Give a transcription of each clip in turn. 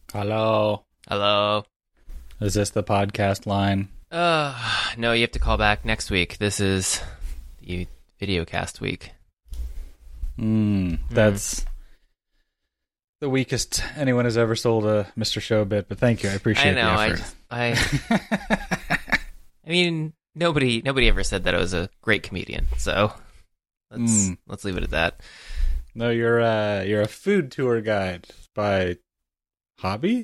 Hello. Hello. Is this the podcast line? No, you have to call back next week. This is the videocast week. That's the weakest anyone has ever sold a Mr. Show bit, but thank you. I appreciate I know. the effort. I mean, nobody ever said that I was a great comedian. So let's leave it at that. No, you're a food tour guide by hobby?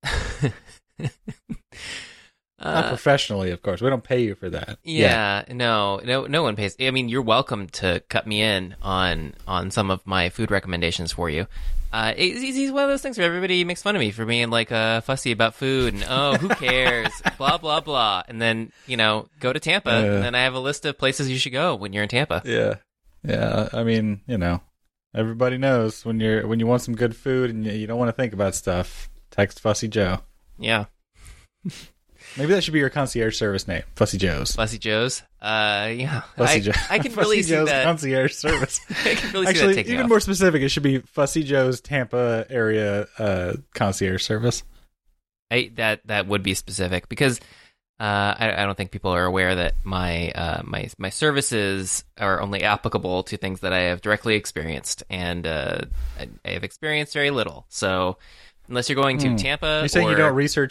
Not professionally, of course. We don't pay you for that. Yeah, no one pays. I mean, you're welcome to cut me in on some of my food recommendations for you. It's one of those things where everybody makes fun of me for being like fussy about food and who cares, blah blah blah, and then go to Tampa, and then I have a list of places you should go when you're in Tampa. Yeah. I mean, everybody knows when you want some good food and you don't want to think about stuff. Text Fussy Joe. Yeah. Maybe that should be your concierge service name, Fussy Joe's. Fussy Joe's. Yeah. Fussy Joe. I can really see Joe's that. concierge service. I can really see Actually, that taking even off. more specific, it should be Fussy Joe's Tampa area concierge service. That would be specific because I don't think people are aware that my services are only applicable to things that I have directly experienced, and I have experienced very little. So unless you're going to Tampa, You're saying you don't research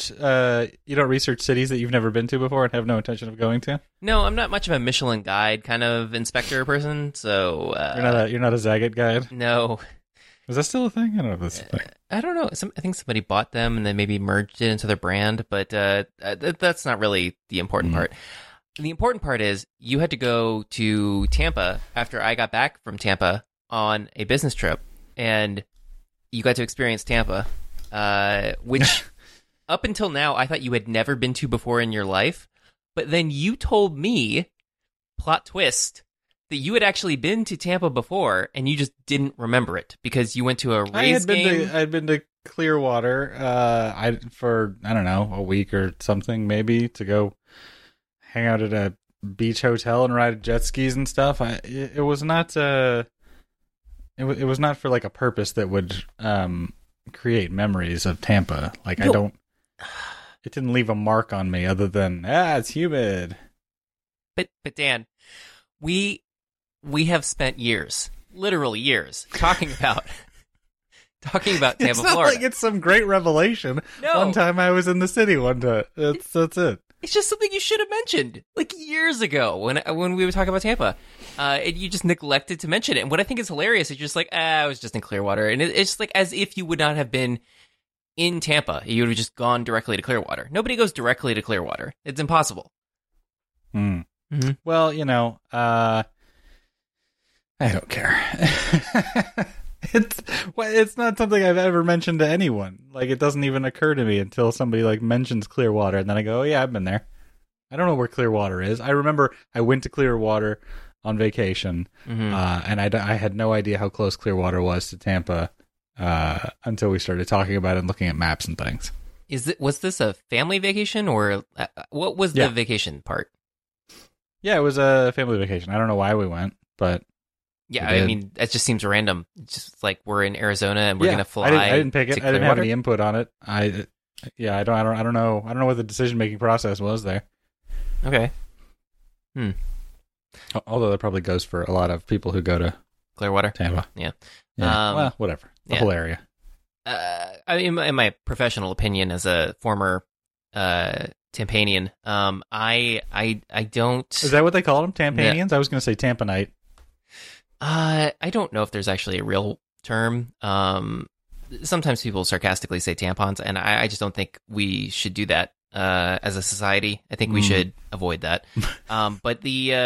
cities that you've never been to before and have no intention of going to? No, I'm not much of a Michelin guide kind of inspector person. So you're not a Zagat guide? No. Is that still a thing? I don't know if that's a thing. I don't know. I think somebody bought them and then maybe merged it into their brand, but that's not really the important part. The important part is you had to go to Tampa after I got back from Tampa on a business trip, and you got to experience Tampa, which up until now I thought you had never been to before in your life, but then you told me, plot twist, that you had actually been to Tampa before, and you just didn't remember it because you went to a Rays game. I had been to Clearwater, for I don't know, a week or something, maybe, to go hang out at a beach hotel and ride jet skis and stuff. It was not it was not for like a purpose that would create memories of Tampa. Like no. It didn't leave a mark on me other than it's humid. But Dan, we have spent years, literally years, talking about Tampa, it's not Florida. Like it's some great revelation. No. One time I was in the city one time. That's it. It's just something you should have mentioned like years ago when we were talking about Tampa. And you just neglected to mention it. And what I think is hilarious is just like, I was just in Clearwater. And it's just like as if you would not have been in Tampa. You would have just gone directly to Clearwater. Nobody goes directly to Clearwater. It's impossible. Mm-hmm. Well, I don't care. It's not something I've ever mentioned to anyone. Like, it doesn't even occur to me until somebody like mentions Clearwater, and then I go, "Oh yeah, I've been there." I don't know where Clearwater is. I remember I went to Clearwater on vacation, and I had no idea how close Clearwater was to Tampa until we started talking about it and looking at maps and things. Was this a family vacation, or what was the vacation part? Yeah, it was a family vacation. I don't know why we went, but yeah, I mean, it just seems random. It's just like we're in Arizona and we're gonna fly. I didn't pick it. I didn't have any input on it. I don't know. I don't know what the decision making process was there. Okay. Although that probably goes for a lot of people who go to Clearwater, Tampa. Yeah. Well, whatever. The whole area. I mean, in my professional opinion, as a former Tampanian, I don't. Is that what they call them, Tampanians? I was going to say Tampanite. I don't know if there's actually a real term. Sometimes people sarcastically say tampons, and I just don't think we should do that as a society. I think we should avoid that. But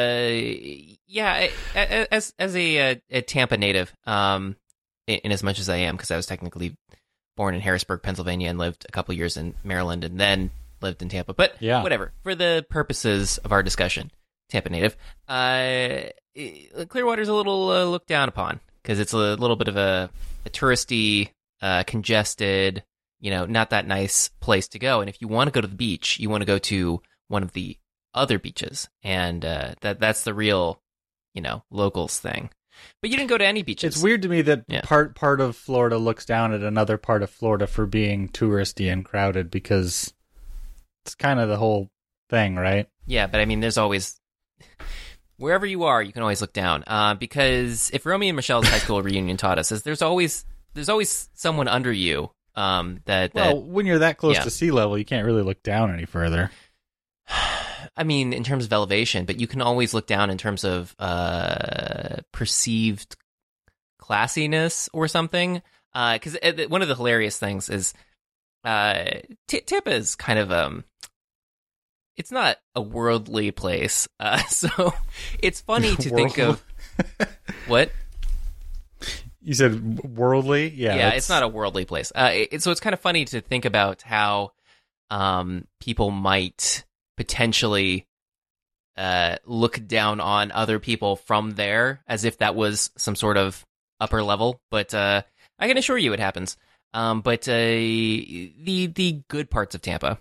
as a Tampa native, in as much as I am, because I was technically born in Harrisburg, Pennsylvania, and lived a couple years in Maryland, and then lived in Tampa. But whatever, for the purposes of our discussion, Tampa native. Clearwater's a little looked down upon because it's a little bit of a touristy, congested, not that nice place to go. And if you want to go to the beach, you want to go to one of the other beaches, and that's the real, locals thing. But you didn't go to any beaches. It's weird to me that part of Florida looks down at another part of Florida for being touristy and crowded, because it's kind of the whole thing, right? Yeah, but I mean, there's always... Wherever you are, you can always look down. Because if Romy and Michelle's high school reunion taught us, is there's always someone under you. Well, when you're that close to sea level, you can't really look down any further. I mean, in terms of elevation, but you can always look down in terms of perceived classiness or something. Because one of the hilarious things is Tampa is kind of it's not a worldly place, so it's funny to think of what. You said worldly? Yeah, it's not a worldly place. So it's kind of funny to think about how people might potentially look down on other people from there as if that was some sort of upper level. But I can assure you it happens. But the good parts of Tampa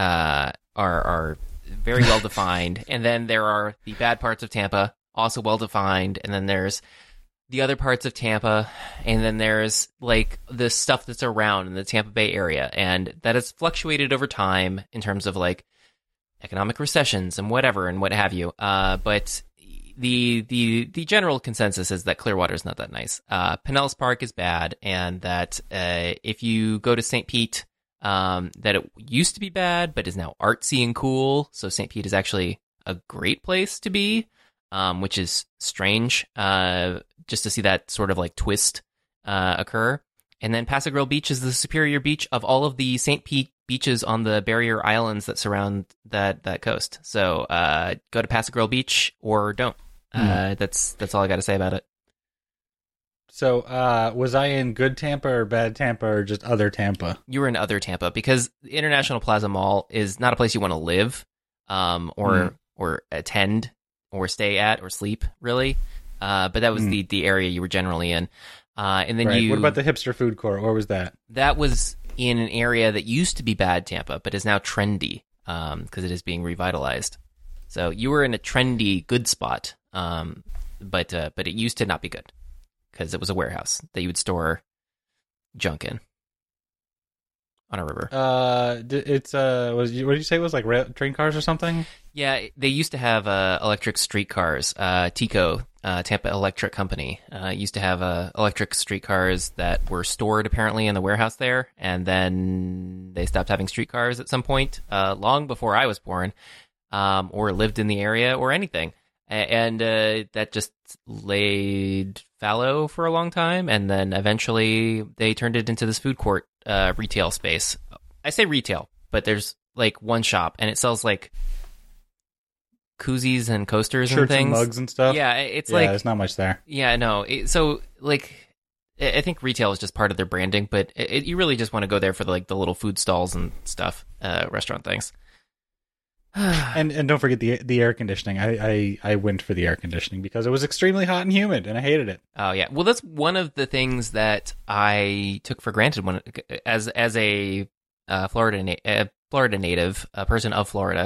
are very well defined, and then there are the bad parts of Tampa, also well defined, and then there's the other parts of Tampa, and then there's like the stuff that's around in the Tampa Bay area, and that has fluctuated over time in terms of like economic recessions and whatever and what have you. But the general consensus is that Clearwater is not that nice. Pinellas Park is bad, and that if you go to St. Pete, that it used to be bad, but is now artsy and cool. So St. Pete is actually a great place to be, which is strange. Just to see that sort of like twist occur. And then Paso Grill Beach is the superior beach of all of the St. Pete beaches on the barrier islands that surround that coast. So go to Paso Grill Beach or don't. That's all I got to say about it. So was I in good Tampa or bad Tampa or just other Tampa? You were in other Tampa, because the International Plaza Mall is not a place you want to live or attend or stay at or sleep, really. But that was the area you were generally in. And then What about the hipster food court? Where was that? That was in an area that used to be bad Tampa, but is now trendy because it is being revitalized. So you were in a trendy good spot, but it used to not be good because it was a warehouse that you would store junk in on a river. What did you say it was, like train cars or something? Yeah, they used to have electric streetcars. TECO, Tampa Electric Company, used to have electric streetcars that were stored apparently in the warehouse there, and then they stopped having streetcars at some point, long before I was born, or lived in the area or anything. And that just laid fallow for a long time, and then eventually they turned it into this food court retail space. I say retail, but there's like one shop, and it sells like koozies and coasters Shirts and things, and mugs and stuff. Yeah, there's not much there. Yeah, no. So like, I think retail is just part of their branding, but you really just want to go there for the little food stalls and stuff, restaurant things. and don't forget the air conditioning. I went for the air conditioning because it was extremely hot and humid, and I hated it. Oh yeah, well that's one of the things that I took for granted when, as a Florida native, a person of Florida.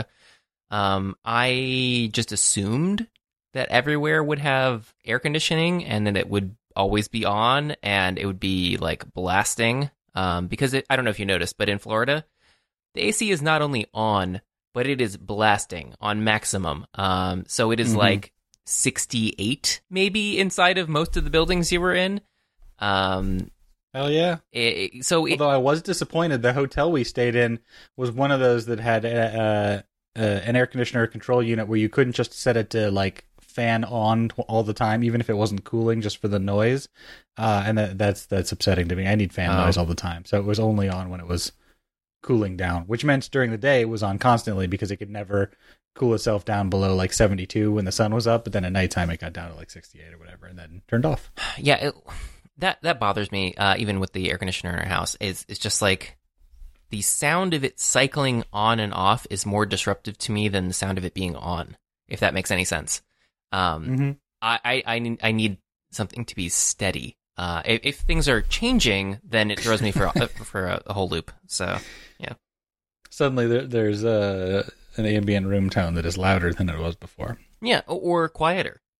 I just assumed that everywhere would have air conditioning and that it would always be on and it would be like blasting. Because I don't know if you noticed, but in Florida, the AC is not only on, but it is blasting on maximum. So it is like 68 maybe inside of most of the buildings you were in. Hell yeah. Although I was disappointed, the hotel we stayed in was one of those that had an air conditioner control unit where you couldn't just set it to like fan on all the time, even if it wasn't cooling, just for the noise. And that's upsetting to me. I need fan noise all the time. So it was only on when it was cooling down, which meant during the day it was on constantly because it could never cool itself down below like 72 when the sun was up. But then at nighttime it got down to like 68 or whatever and then turned off. Yeah, that bothers me, even with the air conditioner in our house. It's just like the sound of it cycling on and off is more disruptive to me than the sound of it being on, if that makes any sense. I need something to be steady. If things are changing, then it throws me for a whole loop. So, yeah. Suddenly there's an ambient room tone that is louder than it was before. Yeah, or quieter.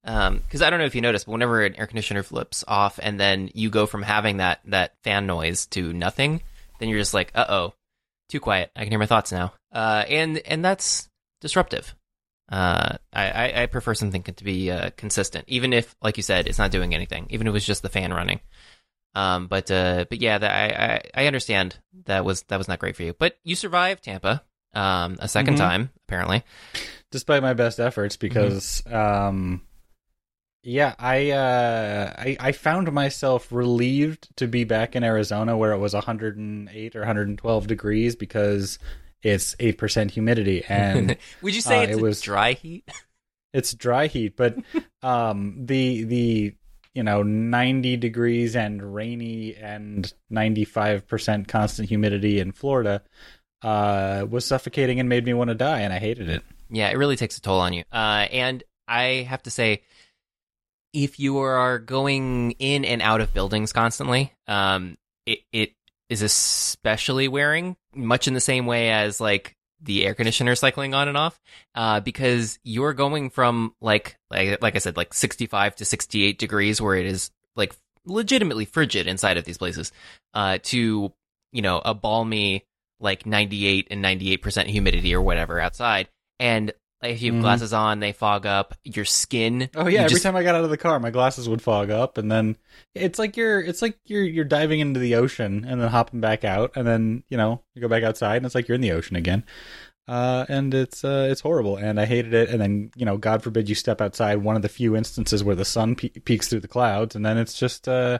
because I don't know if you noticed, but whenever an air conditioner flips off and then you go from having that fan noise to nothing, then you're just like, uh-oh, too quiet. I can hear my thoughts now. And that's disruptive. I prefer something to be consistent, even if, like you said, it's not doing anything, even if it was just the fan running. But yeah, I understand that was not great for you. But you survived Tampa a second time, apparently. Despite my best efforts, because yeah, I found myself relieved to be back in Arizona where it was 108 or 112 degrees because it's 8% humidity. And would you say it was dry heat? It's dry heat, but the 90 degrees and rainy and 95% constant humidity in Florida was suffocating and made me want to die, and I hated it. Yeah, it really takes a toll on you. And I have to say, if you are going in and out of buildings constantly, it is especially wearing, much in the same way as like the air conditioner cycling on and off, because you're going from like I said, like 65 to 68 degrees, where it is like legitimately frigid inside of these places, to a balmy like 98 and 98% humidity or whatever outside. And if you have glasses on, they fog up your skin. Oh yeah, every time I got out of the car, my glasses would fog up, and then it's like you're diving into the ocean and then hopping back out, and then you go back outside and it's like you're in the ocean again. And it's horrible, and I hated it. And then God forbid you step outside, one of the few instances where the sun peeks through the clouds, and then it's just you're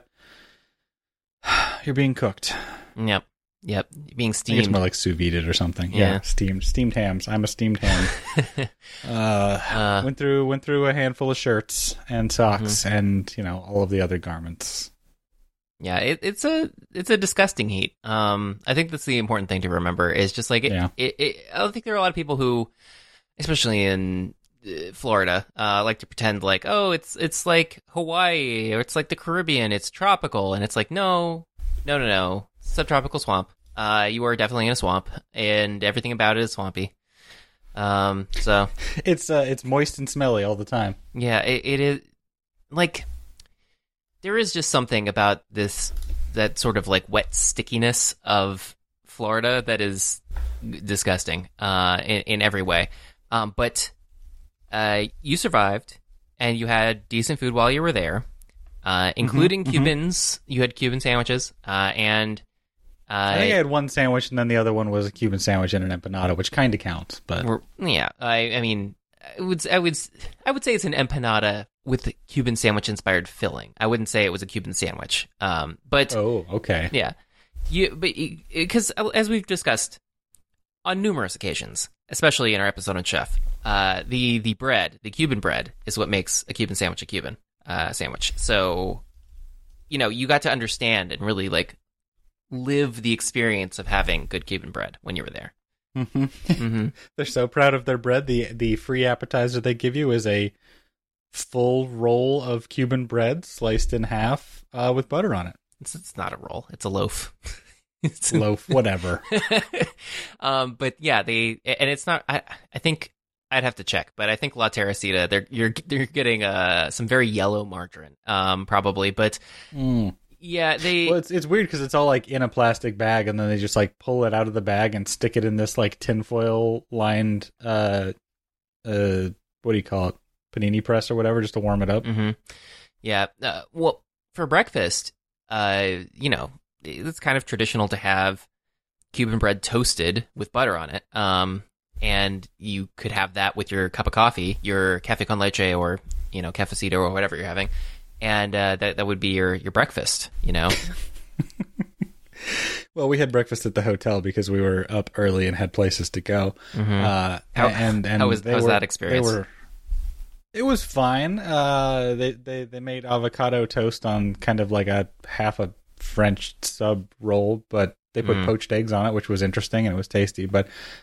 being cooked. Yep, being steamed. It's more like sous vide or something. Yeah, steamed hams. I'm a steamed ham. Went through a handful of shirts and socks and all of the other garments. Yeah, it's a disgusting heat. I think that's the important thing to remember is just like I don't think there are a lot of people who, especially in Florida, like to pretend like, oh, it's like Hawaii or it's like the Caribbean, it's tropical, and it's like no. Subtropical swamp. You are definitely in a swamp, and everything about it is swampy. So it's moist and smelly all the time. Yeah, it is. Like, there is just something about that sort of like wet stickiness of Florida that is disgusting in every way. But you survived, and you had decent food while you were there, including Cubans. You had Cuban sandwiches, and I think I had one sandwich, and then the other one was a Cuban sandwich and an empanada, which kind of counts. But yeah, I mean, I would say it's an empanada with Cuban sandwich inspired filling. I wouldn't say it was a Cuban sandwich. But okay, yeah, because as we've discussed on numerous occasions, especially in our episode on Chef, the bread, the Cuban bread, is what makes a Cuban sandwich a Cuban sandwich. So you got to understand and really like live the experience of having good Cuban bread when you were there. They're so proud of their bread. The free appetizer they give you is a full roll of Cuban bread sliced in half with butter on it. It's not a roll. It's a loaf. It's a loaf, whatever. But yeah, and it's not. I think I'd have to check, but I think La Teresita, you're getting some very yellow margarine, probably. But yeah, well, it's weird because it's all like in a plastic bag, and then they just like pull it out of the bag and stick it in this like tinfoil lined what do you call it, panini press or whatever, just to warm it up. Yeah. Well, for breakfast, it's kind of traditional to have Cuban bread toasted with butter on it. And you could have that with your cup of coffee, your cafe con leche or cafecito or whatever you're having. And that would be your breakfast, Well, we had breakfast at the hotel because we were up early and had places to go. How was that experience? It was fine. They made avocado toast on kind of like a half a French sub roll, but they put poached eggs on it, which was interesting and it was tasty. But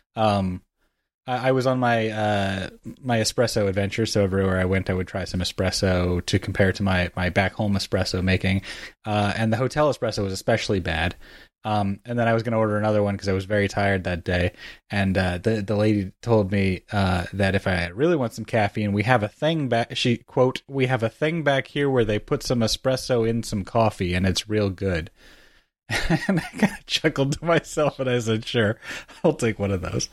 I was on my my espresso adventure, so everywhere I went, I would try some espresso to compare to my back home espresso making. And the hotel espresso was especially bad. And then I was going to order another one because I was very tired that day. And the lady told me that if I really want some caffeine, we have a thing back. She quote, "We have a thing back here where they put some espresso in some coffee, and it's real good." And I kind of chuckled to myself, and I said, "Sure, I'll take one of those."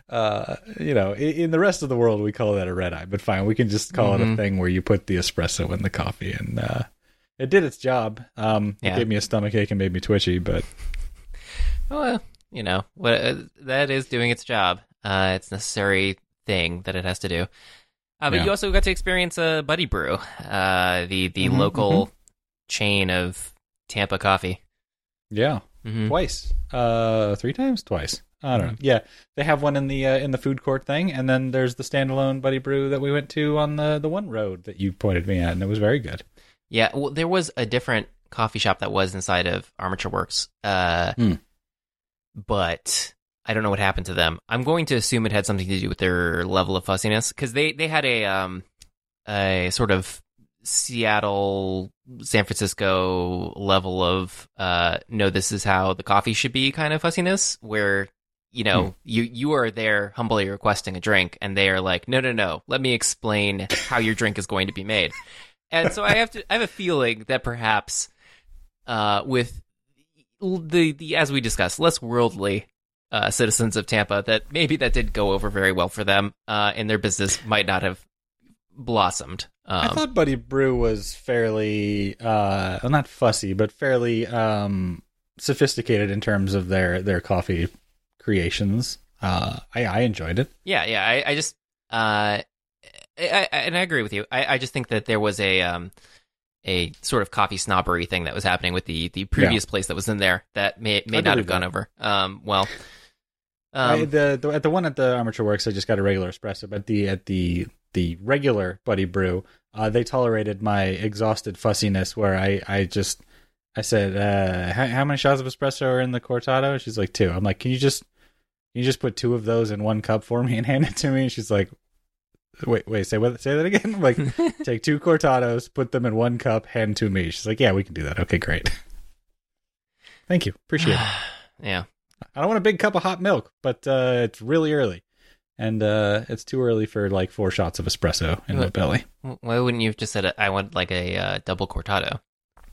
In the rest of the world, we call that a red eye, but fine, we can just call it a thing where you put the espresso in the coffee, and it did its job. It gave me a stomachache and made me twitchy, but. Well, that is doing its job. It's a necessary thing that it has to do. But you also got to experience Buddy Brew, the local chain of Tampa coffee. Yeah, twice, 3 times, twice. I don't know. Yeah, they have one in the food court thing, and then there's the standalone Buddy Brew that we went to on the one road that you pointed me at, and it was very good. Yeah, well, there was a different coffee shop that was inside of Armature Works. But I don't know what happened to them. I'm going to assume it had something to do with their level of fussiness, because they had a sort of Seattle, San Francisco level of no, this is how the coffee should be kind of fussiness, where you are there humbly requesting a drink, and they are like, no, let me explain how your drink is going to be made. And so I have a feeling that perhaps with the as we discussed, less worldly citizens of Tampa, that maybe that did go over very well for them, and their business might not have blossomed. I thought Buddy Brew was fairly, not fussy, but fairly sophisticated in terms of their coffee creations. I enjoyed it. Yeah. I just, and I agree with you. I just think that there was a sort of coffee snobbery thing that was happening with the previous place that was in there that may not have gone over. At the one at the Armature Works, I just got a regular espresso, but at the regular Buddy Brew, they tolerated my exhausted fussiness, where I said, how many shots of espresso are in the cortado? She's like, 2. I'm like, can you just put 2 of those in 1 cup for me and hand it to me? And she's like, Wait, say that again? I'm like, take 2 cortados, put them in 1 cup, hand to me. She's like, yeah, we can do that. Okay, great. Thank you. Appreciate it. Yeah. I don't want a big cup of hot milk, but it's really early. And it's too early for like 4 shots of espresso in my belly. Why wouldn't you have just said, I want like a double cortado?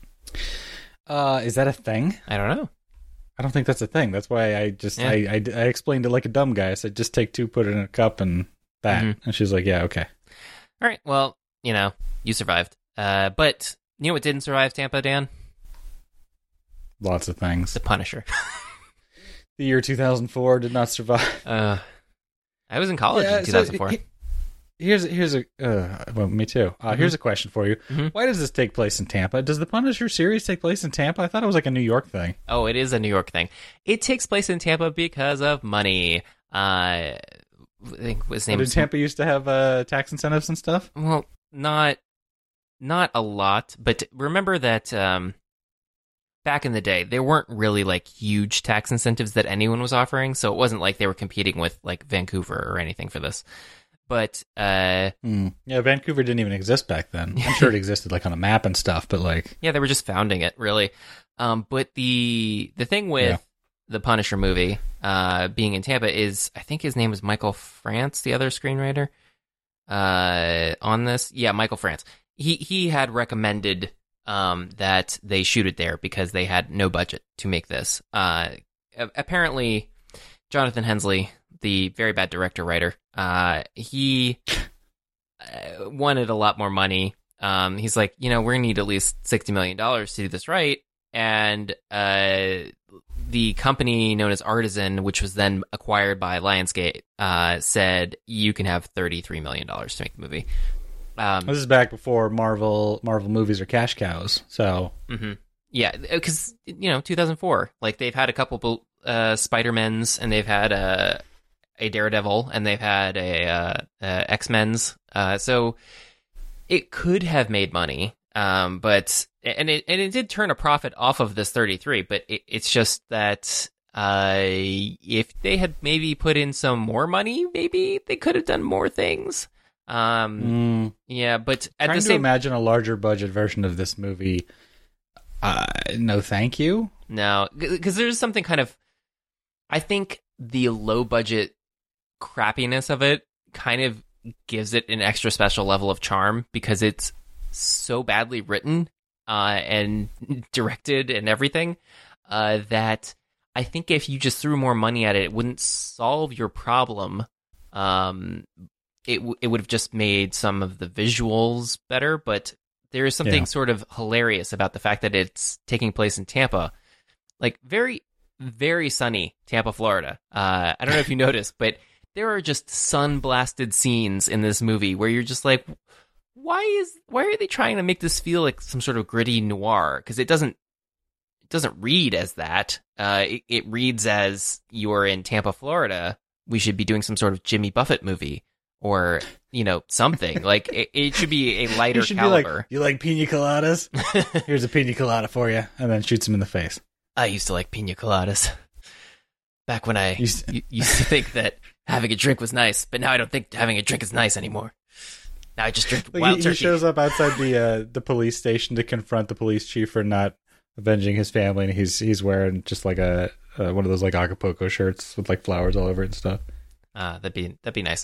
Is that a thing? I don't know. I don't think that's a thing. That's why I explained it like a dumb guy. I said, just take 2, put it in a cup, and that. And she's like, yeah, okay. All right. Well, you survived. But you know what didn't survive Tampa, Dan? Lots of things. The Punisher. The year 2004 did not survive. I was in college in 2004. Here's a well, me too. Here's a question for you. Why does this take place in Tampa? Does the Punisher series take place in Tampa? I thought it was like a New York thing. Oh, it is a New York thing. It takes place in Tampa because of money. I think his name. Did Tampa used to have tax incentives and stuff? Well, not a lot, but remember that back in the day, there weren't really like huge tax incentives that anyone was offering, so it wasn't like they were competing with like Vancouver or anything for this. But yeah, Vancouver didn't even exist back then. I'm sure it existed like on a map and stuff, but like yeah, they were just founding it really. But the thing with the Punisher movie being in Tampa is, I think his name was Michael France, the other screenwriter on this. Yeah, Michael France. He had recommended that they shoot it there because they had no budget to make this. Apparently, Jonathan Hensley, the very bad director-writer, he wanted a lot more money. He's like, we're going to need at least $60 million to do this right. And the company known as Artisan, which was then acquired by Lionsgate, said, you can have $33 million to make the movie. This is back before Marvel movies are cash cows. So yeah, because 2004, like they've had a couple Spider-Mens, and they've had a Daredevil, and they've had a X-Men's. So it could have made money, but it did turn a profit off of this 33. But it's just that if they had maybe put in some more money, maybe they could have done more things. Yeah, but at trying the to same, imagine a larger budget version of this movie. No, thank you. No, because there's something kind of, I think the low budget crappiness of it kind of gives it an extra special level of charm because it's so badly written and directed and everything that I think if you just threw more money at it, it wouldn't solve your problem. It would have just made some of the visuals better, but there is something sort of hilarious about the fact that it's taking place in Tampa, like very, very sunny Tampa, Florida. I don't know if you noticed, but there are just sun-blasted scenes in this movie where you're just like, why are they trying to make this feel like some sort of gritty noir? Because it doesn't read as that. It reads as you're in Tampa, Florida. We should be doing some sort of Jimmy Buffett movie or, something. Like, it should be a lighter caliber. You like pina coladas? Here's a pina colada for you. And then shoots him in the face. I used to like pina coladas. Back when I used to think that having a drink was nice, but now I don't think having a drink is nice anymore. Now I just drink wild turkey. He shows up outside the police station to confront the police chief for not avenging his family, and he's wearing just like a one of those like Acapulco shirts with like flowers all over it and stuff. That'd be nice.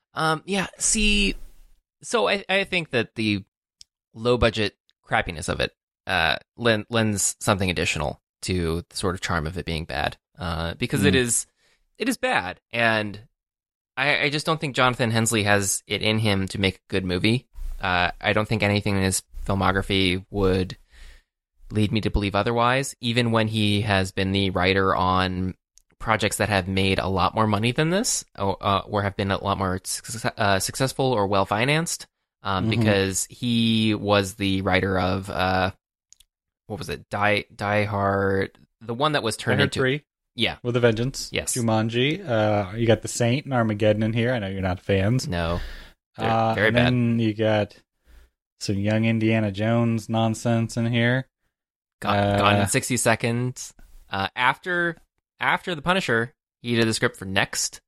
See, so I think that the low budget crappiness of it lends something additional to the sort of charm of it being bad. Because it is bad, and I just don't think Jonathan Hensleigh has it in him to make a good movie. I don't think anything in his filmography would lead me to believe otherwise, even when he has been the writer on projects that have made a lot more money than this, or have been a lot more successful or well-financed, because he was the writer of, what was it, Die Hard, the one that was turned into... 3? Yeah. With a Vengeance. Yes. Jumanji. You got The Saint and Armageddon in here. I know you're not fans. No. They're very bad. And then you got some young Indiana Jones nonsense in here. Gone in 60 Seconds. After The Punisher, he did the script for Next.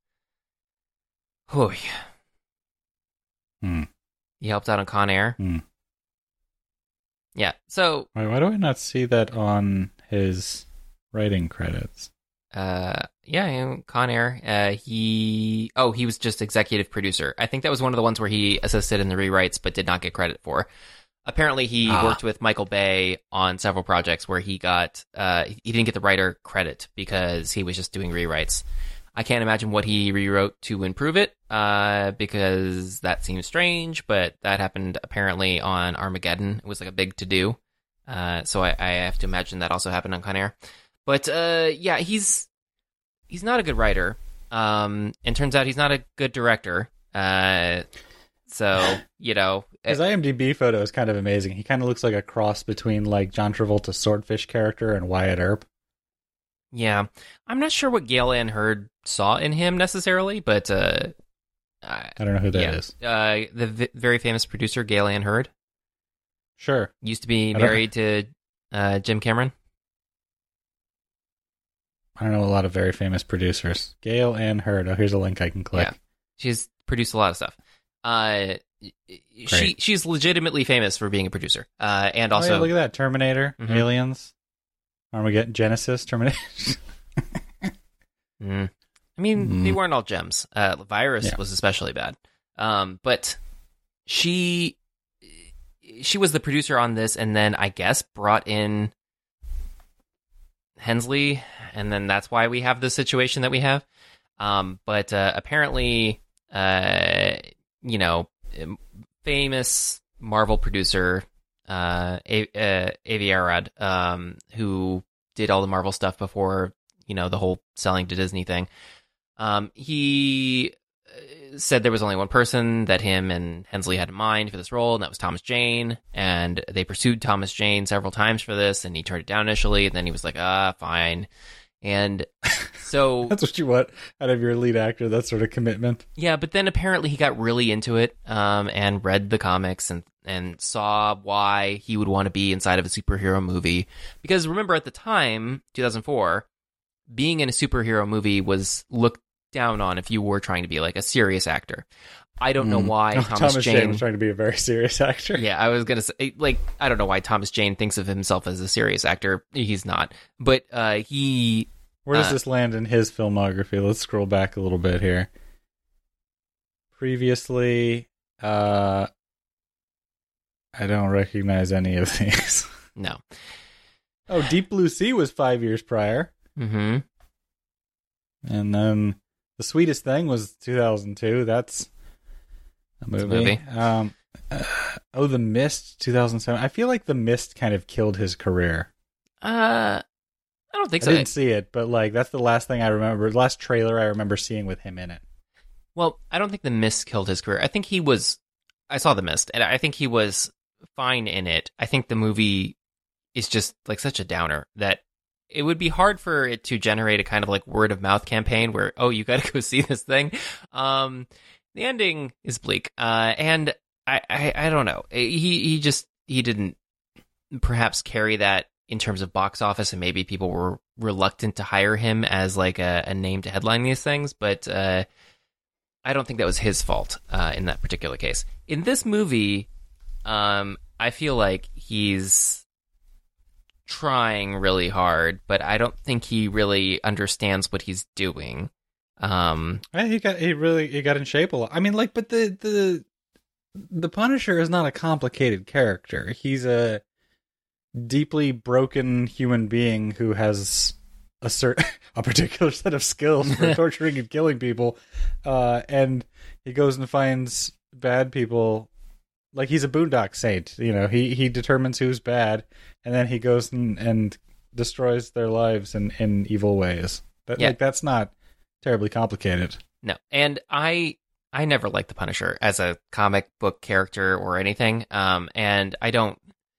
Oh, yeah. He helped out on Con Air. Yeah, so... Why do I not see that on his writing credits? Con Air. He was just executive producer. I think that was one of the ones where he assisted in the rewrites but did not get credit for. Apparently, he worked with Michael Bay on several projects where he didn't get the writer credit because he was just doing rewrites. I can't imagine what he rewrote to improve it, because that seems strange, but that happened apparently on Armageddon. It was like a big to-do. So I have to imagine that also happened on Con Air. But, he's not a good writer. And turns out he's not a good director. So, his IMDb photo is kind of amazing. He kind of looks like a cross between like John Travolta's Swordfish character and Wyatt Earp. Yeah. I'm not sure what Gale Ann Hurd saw in him necessarily, but I don't know who that is. The very famous producer, Gale Ann Hurd. Sure. Used to be married to Jim Cameron. I don't know a lot of very famous producers. Gale Ann Hurd. Oh, here's a link I can click. Yeah. She's produced a lot of stuff. She's legitimately famous for being a producer. And also... look at that. Terminator, Aliens, Armageddon, Genesis, Terminator. I mean, they weren't all gems. Virus was especially bad. But she was the producer on this, and then I guess brought in Hensleigh, and then that's why we have the situation that we have. But apparently, famous Marvel producer, Avi Arad, who did all the Marvel stuff before, the whole selling to Disney thing. He said there was only one person that him and Hensleigh had in mind for this role, and that was Thomas Jane. And they pursued Thomas Jane several times for this, and he turned it down initially, and then he was like, fine. And so... That's what you want out of your lead actor, that sort of commitment. Yeah, but then apparently he got really into it, and read the comics and saw why he would want to be inside of a superhero movie. Because remember, at the time, 2004, being in a superhero movie was looked down on if you were trying to be like a serious actor. I don't know why Thomas Jane was trying to be a very serious actor. Yeah, I was gonna say, like, I don't know why Thomas Jane thinks of himself as a serious actor. He's not, but he. Where does this land in his filmography? Let's scroll back a little bit here. Previously, I don't recognize any of these. No. Oh, Deep Blue Sea was 5 years prior. Mm-hmm. And then The Sweetest Thing was 2002. That's a movie. The Mist, 2007. I feel like The Mist kind of killed his career. I don't think so. I didn't see it, but like that's the last thing I remember. The last trailer I remember seeing with him in it. Well, I don't think The Mist killed his career. I think he was. I saw The Mist, and I think he was fine in it. I think the movie is just like such a downer that it would be hard for it to generate a kind of like word of mouth campaign where, oh, you got to go see this thing. The ending is bleak, and I don't know. He didn't perhaps carry that in terms of box office, and maybe people were reluctant to hire him as like a name to headline these things, but I don't think that was his fault in that particular case. In this movie, I feel like he's trying really hard, but I don't think he really understands what he's doing. He got in shape a lot. I mean, like, but the Punisher is not a complicated character. He's a deeply broken human being who has a particular set of skills for torturing and killing people, and he goes and finds bad people. Like, he's a boondock saint, you know. He determines who's bad, and then he goes and destroys their lives in evil ways. Like, that's not terribly complicated. No, and I never liked the Punisher as a comic book character or anything, and I don't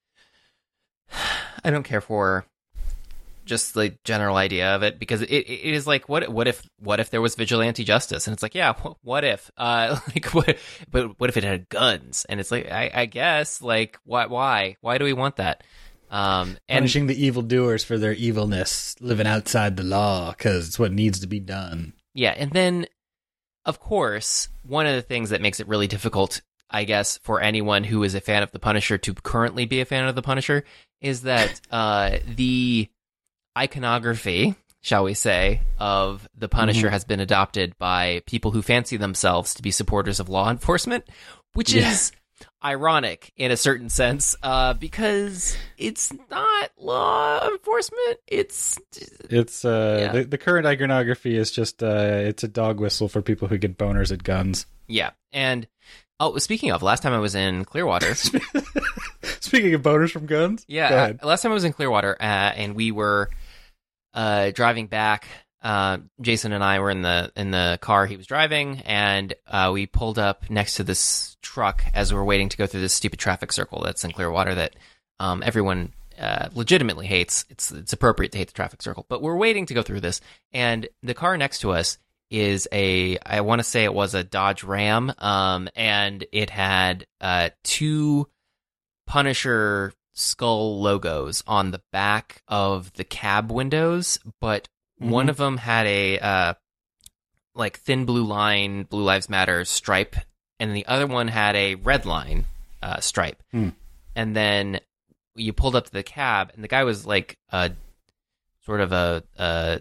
care for just the general idea of it, because it is like, what if there was vigilante justice, and it's like, yeah, what if what if it had guns, and it's like, I guess, like, why do we want that? And punishing the evildoers for their evilness, living outside the law, because it's what needs to be done. Yeah, and then of course one of the things that makes it really difficult, I guess, for anyone who is a fan of the Punisher to currently be a fan of the Punisher is that the iconography, shall we say, of the Punisher has been adopted by people who fancy themselves to be supporters of law enforcement, which is ironic in a certain sense, because it's not law enforcement. It's the current iconography is just it's a dog whistle for people who get boners at guns. Yeah, and speaking of, last time I was in Clearwater. Speaking of boners from guns, last time I was in Clearwater, and we were driving back. Jason and I were in the car he was driving, and we pulled up next to this truck as we were waiting to go through this stupid traffic circle that's in Clearwater that everyone legitimately hates. It's appropriate to hate the traffic circle, but we're waiting to go through this, and the car next to us is I want to say it was a Dodge Ram, and it had two Punisher skull logos on the back of the cab windows, but one of them had a like thin blue line, Blue Lives Matter stripe, and the other one had a red line stripe. And then you pulled up to the cab, and the guy was like sort of a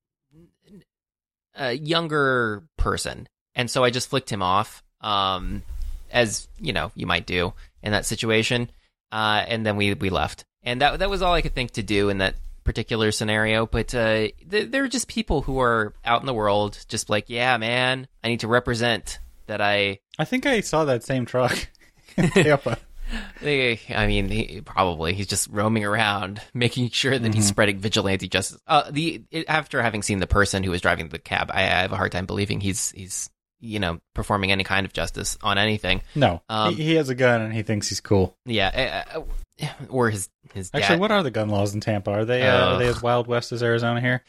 younger person, and so I just flicked him off, as you know you might do in that situation, and then we left, and that was all I could think to do in that particular scenario. But there are just people who are out in the world just like, yeah, man, I need to represent that. I think I saw that same truck in Tampa. I mean, he's just roaming around, making sure that he's spreading vigilante justice. After having seen the person who was driving the cab, I have a hard time believing he's performing any kind of justice on anything. No, he has a gun and he thinks he's cool. Yeah, or his dad. Actually, what are the gun laws in Tampa? Are they as Wild West as Arizona here?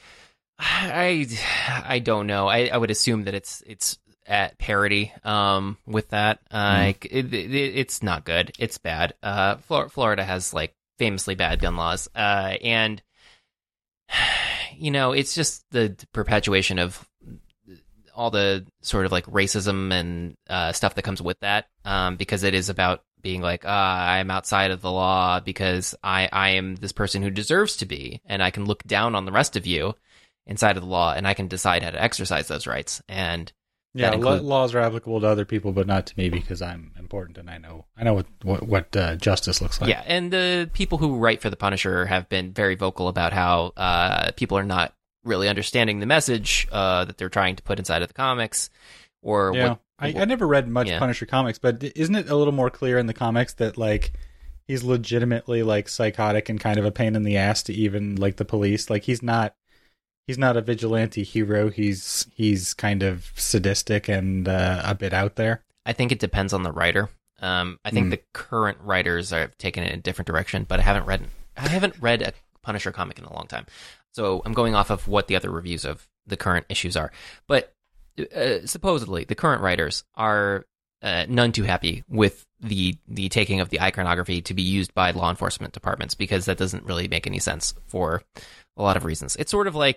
I don't know. I would assume that it's at parity with that. It's not good. It's bad. Florida has like famously bad gun laws, and it's just the perpetuation of all the sort of like racism and stuff that comes with that, because it is about being like, I'm outside of the law because I am this person who deserves to be, and I can look down on the rest of you inside of the law, and I can decide how to exercise those rights. And yeah, laws are applicable to other people, but not to me because I'm important and I know what justice looks like. Yeah, and the people who write for The Punisher have been very vocal about how people are not really understanding the message that they're trying to put inside of the comics. Or yeah, I never read much Punisher comics, but isn't it a little more clear in the comics that like he's legitimately like psychotic and kind of a pain in the ass to even like the police? Like he's not a vigilante hero. He's kind of sadistic and a bit out there. I think it depends on the writer. I think the current writers have taken it in a different direction, but I haven't read a Punisher comic in a long time, so I'm going off of what the other reviews of the current issues are. But supposedly, the current writers are none too happy with the taking of the iconography to be used by law enforcement departments, because that doesn't really make any sense for a lot of reasons. It's sort of like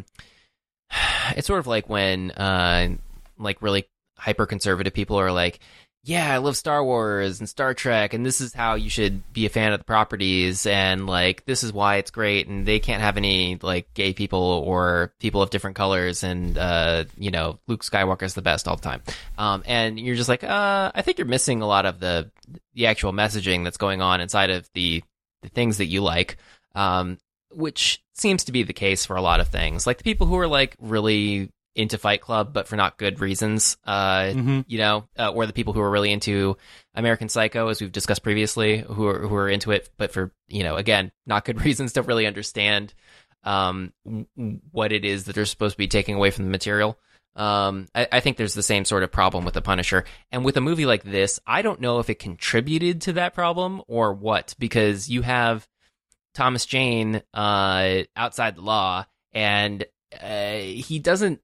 when like really hyper conservative people are like, yeah, I love Star Wars and Star Trek, and this is how you should be a fan of the properties, and like this is why it's great, and they can't have any like gay people or people of different colors, and Luke Skywalker's the best all the time. And you're just like, I think you're missing a lot of the actual messaging that's going on inside of the things that you like. Which seems to be the case for a lot of things. Like the people who are like really into Fight Club, but for not good reasons, or the people who are really into American Psycho, as we've discussed previously, who are into it, but for, again, not good reasons, don't really understand what it is that they're supposed to be taking away from the material. I think there's the same sort of problem with The Punisher. And with a movie like this, I don't know if it contributed to that problem or what, because you have Thomas Jane outside the law, and he doesn't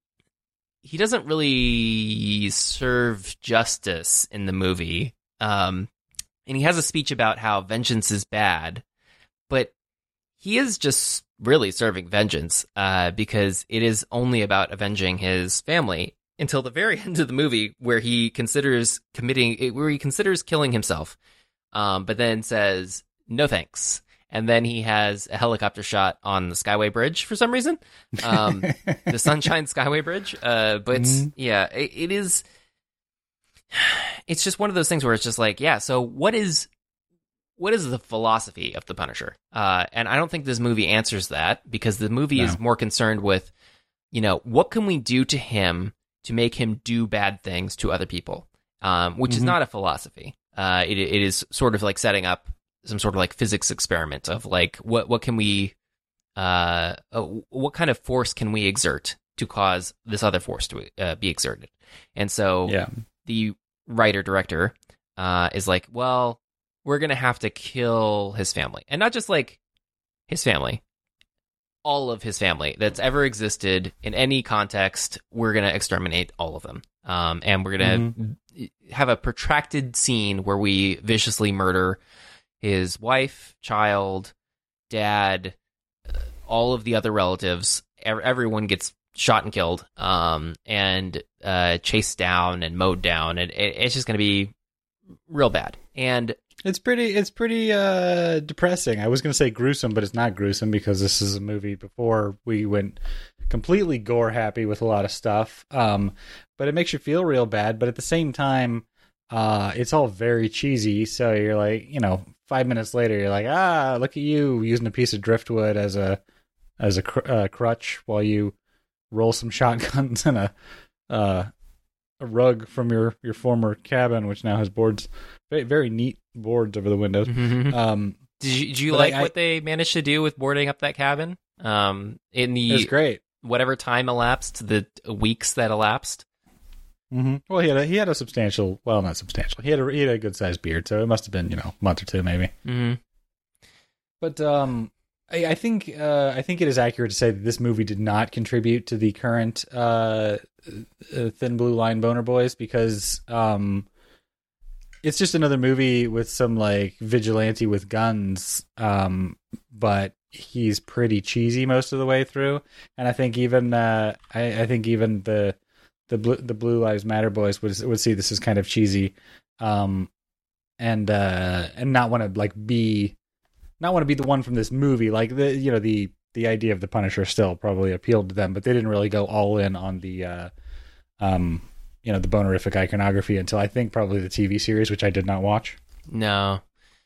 really serve justice in the movie. And he has a speech about how vengeance is bad, but he is just really serving vengeance because it is only about avenging his family until the very end of the movie, where he considers killing himself, but then says no thanks. And then he has a helicopter shot on the Skyway Bridge for some reason, the Sunshine Skyway Bridge. It is. It's just one of those things where it's just like, yeah. So what is the philosophy of the Punisher? And I don't think this movie answers that, because the movie is more concerned with, what can we do to him to make him do bad things to other people, which is not a philosophy. It is sort of like setting up some sort of like physics experiment of like, what can we, what kind of force can we exert to cause this other force to be exerted? And so the writer-director is like, well, we're going to have to kill his family. And not just like his family, all of his family that's ever existed in any context. We're going to exterminate all of them. And we're going to have a protracted scene where we viciously murder his wife, child, dad, all of the other relatives. Everyone gets shot and killed, and chased down and mowed down, and it's just going to be real bad. And it's pretty depressing. I was going to say gruesome, but it's not gruesome, because this is a movie before we went completely gore happy with a lot of stuff. But it makes you feel real bad. But at the same time, it's all very cheesy. So you're like, 5 minutes later, you're like, look at you using a piece of driftwood as a crutch while you roll some shotguns and a rug from your former cabin, which now has boards, very, very neat boards over the windows. Did you like what they managed to do with boarding up that cabin? In the, it was great. Whatever time elapsed, the weeks that elapsed. Mm-hmm. Well, he had a substantial. Well, not substantial. He had a good sized beard, so it must have been a month or two maybe. Mm-hmm. But I think it is accurate to say that this movie did not contribute to the current Thin Blue Line Boner Boys, because it's just another movie with some like vigilante with guns, but he's pretty cheesy most of the way through. And I think even I think even the the Blue Lives Matter boys would see this as kind of cheesy, and not want to be the one from this movie. Like the idea of the Punisher still probably appealed to them, but they didn't really go all in on the the bonerific iconography until I think probably the TV series, which I did not watch. No.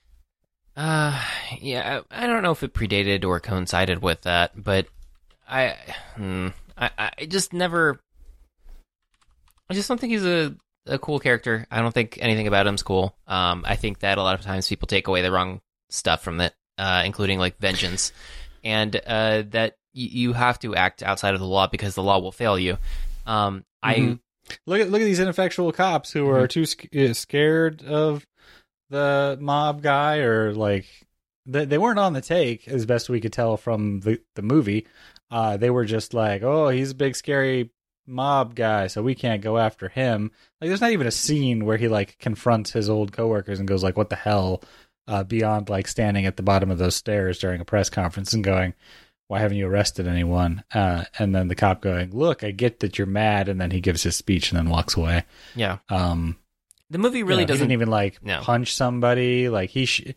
Yeah, I don't know if it predated or coincided with that, but I just never. I just don't think he's a cool character. I don't think anything about him's cool. I think that a lot of times people take away the wrong stuff from it, including like vengeance, and that you have to act outside of the law because the law will fail you. I look at these ineffectual cops who are too scared of the mob guy, or like they weren't on the take as best we could tell from the movie. They were just like, oh, he's a big scary mob guy, so we can't go after him. Like, there's not even a scene where he like confronts his old coworkers and goes like, what the hell, beyond like standing at the bottom of those stairs during a press conference and going, why haven't you arrested anyone? And then the cop going, look, I get that you're mad, and then he gives his speech and then walks away. Yeah. The movie really doesn't he didn't even punch somebody. Like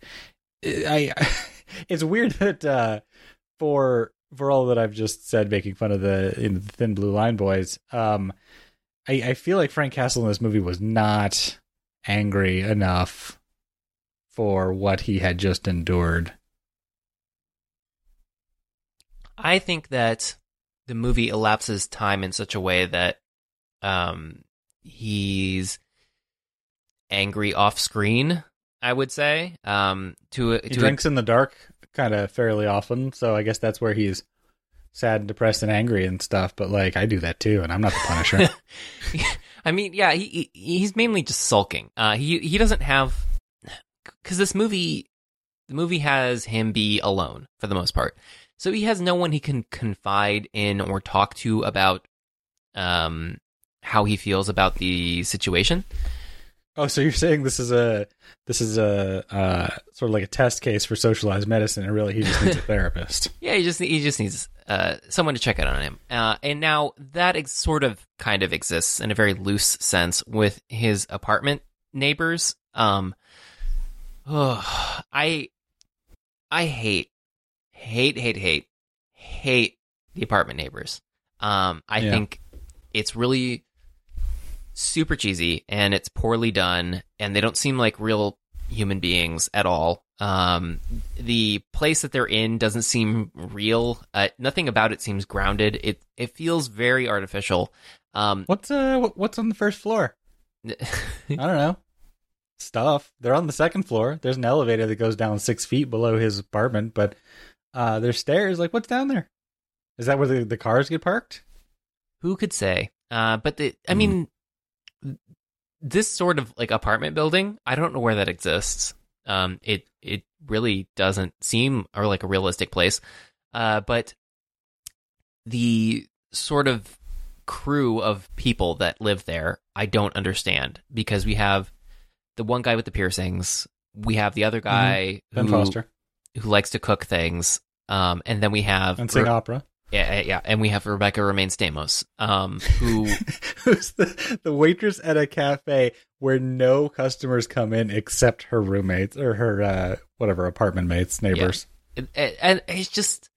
it's weird that for all that I've just said, making fun of the Thin Blue Line boys, I feel like Frank Castle in this movie was not angry enough for what he had just endured. I think that the movie elapses time in such a way that he's angry off screen, I would say. He drinks in the dark kind of fairly often, so I guess that's where he's sad and depressed and angry and stuff, but like I do that too, and I'm not the Punisher. I mean, yeah, he's mainly just sulking. He doesn't have, because the movie has him be alone for the most part. So he has no one he can confide in or talk to about how he feels about the situation. Oh, so you're saying this is a sort of like a test case for socialized medicine, and really he just needs a therapist. Yeah, he just needs someone to check in on him. And now that sort of kind of exists in a very loose sense with his apartment neighbors. I hate the apartment neighbors. I think it's really super cheesy and it's poorly done, and they don't seem like real human beings at all. The place that they're in doesn't seem real. Nothing about it seems grounded. It feels very artificial. What's on the first floor? I don't know. Stuff. They're on the second floor. There's an elevator that goes down 6 feet below his apartment, but there's stairs. Like, what's down there? Is that where the cars get parked? Who could say? I mean, this sort of like apartment building, I don't know where that exists. It really doesn't seem or like a realistic place. But the sort of crew of people that live there, I don't understand, because we have the one guy with the piercings, we have the other guy Ben Foster, who likes to cook things, and then we have and sing opera. Yeah, and we have Rebecca Romaine Stamos, who's the waitress at a cafe where no customers come in except her roommates or her apartment mates, neighbors. Yeah. And it's just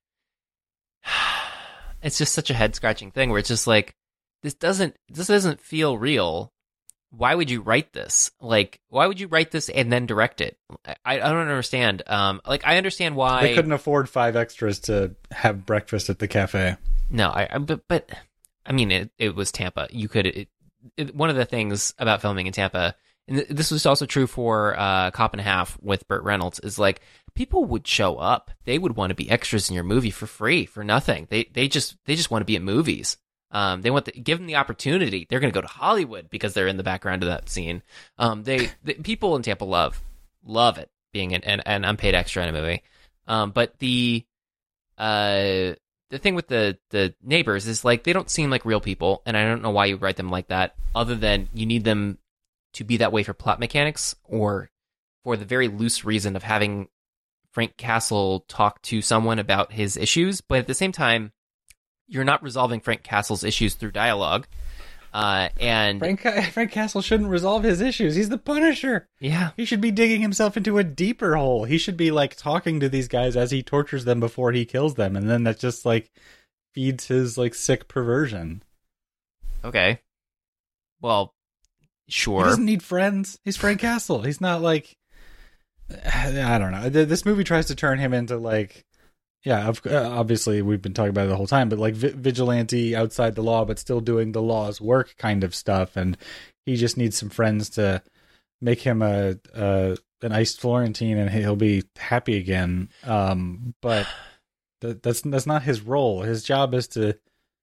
such a head scratching thing where it's just like, this doesn't feel real. Why would you write this? Like, why would you write this and then direct it? I don't understand. Like, I understand why they couldn't afford 5 extras to have breakfast at the cafe. No, but I mean, it was Tampa. You could. One of the things about filming in Tampa, and this was also true for Cop and a Half with Burt Reynolds, is like people would show up. They would want to be extras in your movie for free, for nothing. They just want to be in movies. They want give them the opportunity. They're going to go to Hollywood because they're in the background of that scene. People in Tampa love it being an unpaid extra in a movie. But the thing with the neighbors is like they don't seem like real people, and I don't know why you write them like that, other than you need them to be that way for plot mechanics or for the very loose reason of having Frank Castle talk to someone about his issues. But at the same time, you're not resolving Frank Castle's issues through dialogue. And Frank Castle shouldn't resolve his issues. He's the Punisher. yeah, He should be digging himself into a deeper hole. He should be like talking to these guys as he tortures them before he kills them, and then that just like feeds his like sick perversion. okay. Well, He sure. doesn't need friends. He's Frank Castle. He's not like, I don't know. This movie tries to turn him into like, yeah, obviously we've been talking about it the whole time, but like vigilante outside the law, but still doing the law's work kind of stuff. And he just needs some friends to make him an iced Florentine, and he'll be happy again. But that's not his role. His job is to,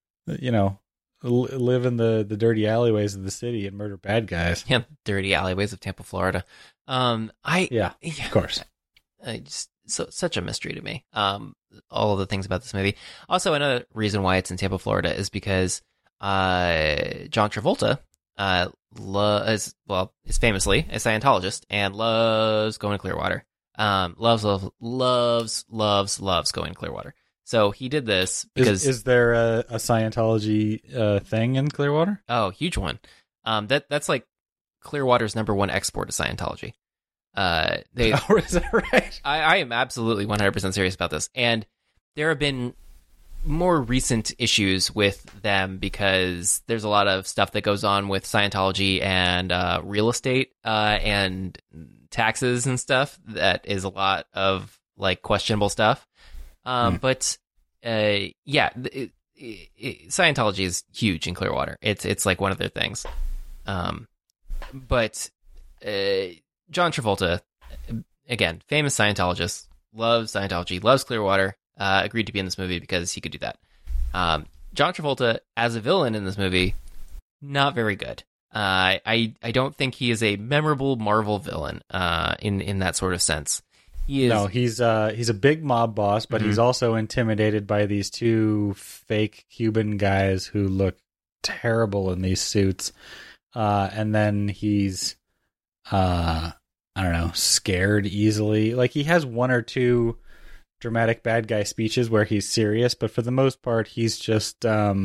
live in the dirty alleyways of the city and murder bad guys. Yeah, dirty alleyways of Tampa, Florida. Yeah, of course. Just such a mystery to me. All of the things about this movie. Also, another reason why it's in Tampa, Florida, is because John Travolta is famously a Scientologist and loves going to Clearwater. Loves going to Clearwater. So he did this because is there a Scientology thing in Clearwater? Oh, huge one. That's like Clearwater's #1 export to Scientology. Is that right? I am absolutely 100% serious about this. And there have been more recent issues with them because there's a lot of stuff that goes on with Scientology and real estate and taxes and stuff that is a lot of like questionable stuff. But Scientology is huge in Clearwater. It's like one of their things. But John Travolta, again, famous Scientologist, loves Scientology, loves Clearwater, agreed to be in this movie because he could do that. John Travolta as a villain in this movie, not very good. I don't think he is a memorable Marvel villain in that sort of sense. He is. No, he's a big mob boss, but he's also intimidated by these two fake Cuban guys who look terrible in these suits. And then he's, I don't know, scared easily. Like he has one or two dramatic bad guy speeches where he's serious, but for the most part, he's just,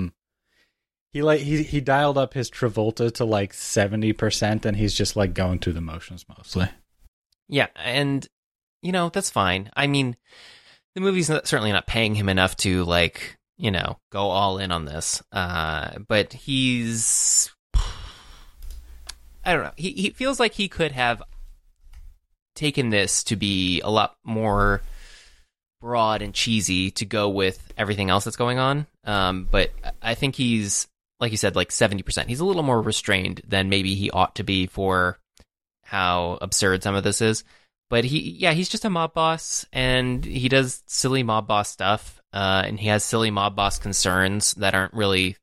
he dialed up his Travolta to like 70%, and he's just like going through the motions mostly. Yeah, and that's fine. I mean, the movie's certainly not paying him enough to like, go all in on this. But he's, I don't know. He feels like he could have taken this to be a lot more broad and cheesy to go with everything else that's going on. But I think he's, like you said, like 70%. He's a little more restrained than maybe he ought to be for how absurd some of this is. But he's just a mob boss, and he does silly mob boss stuff, and he has silly mob boss concerns that aren't really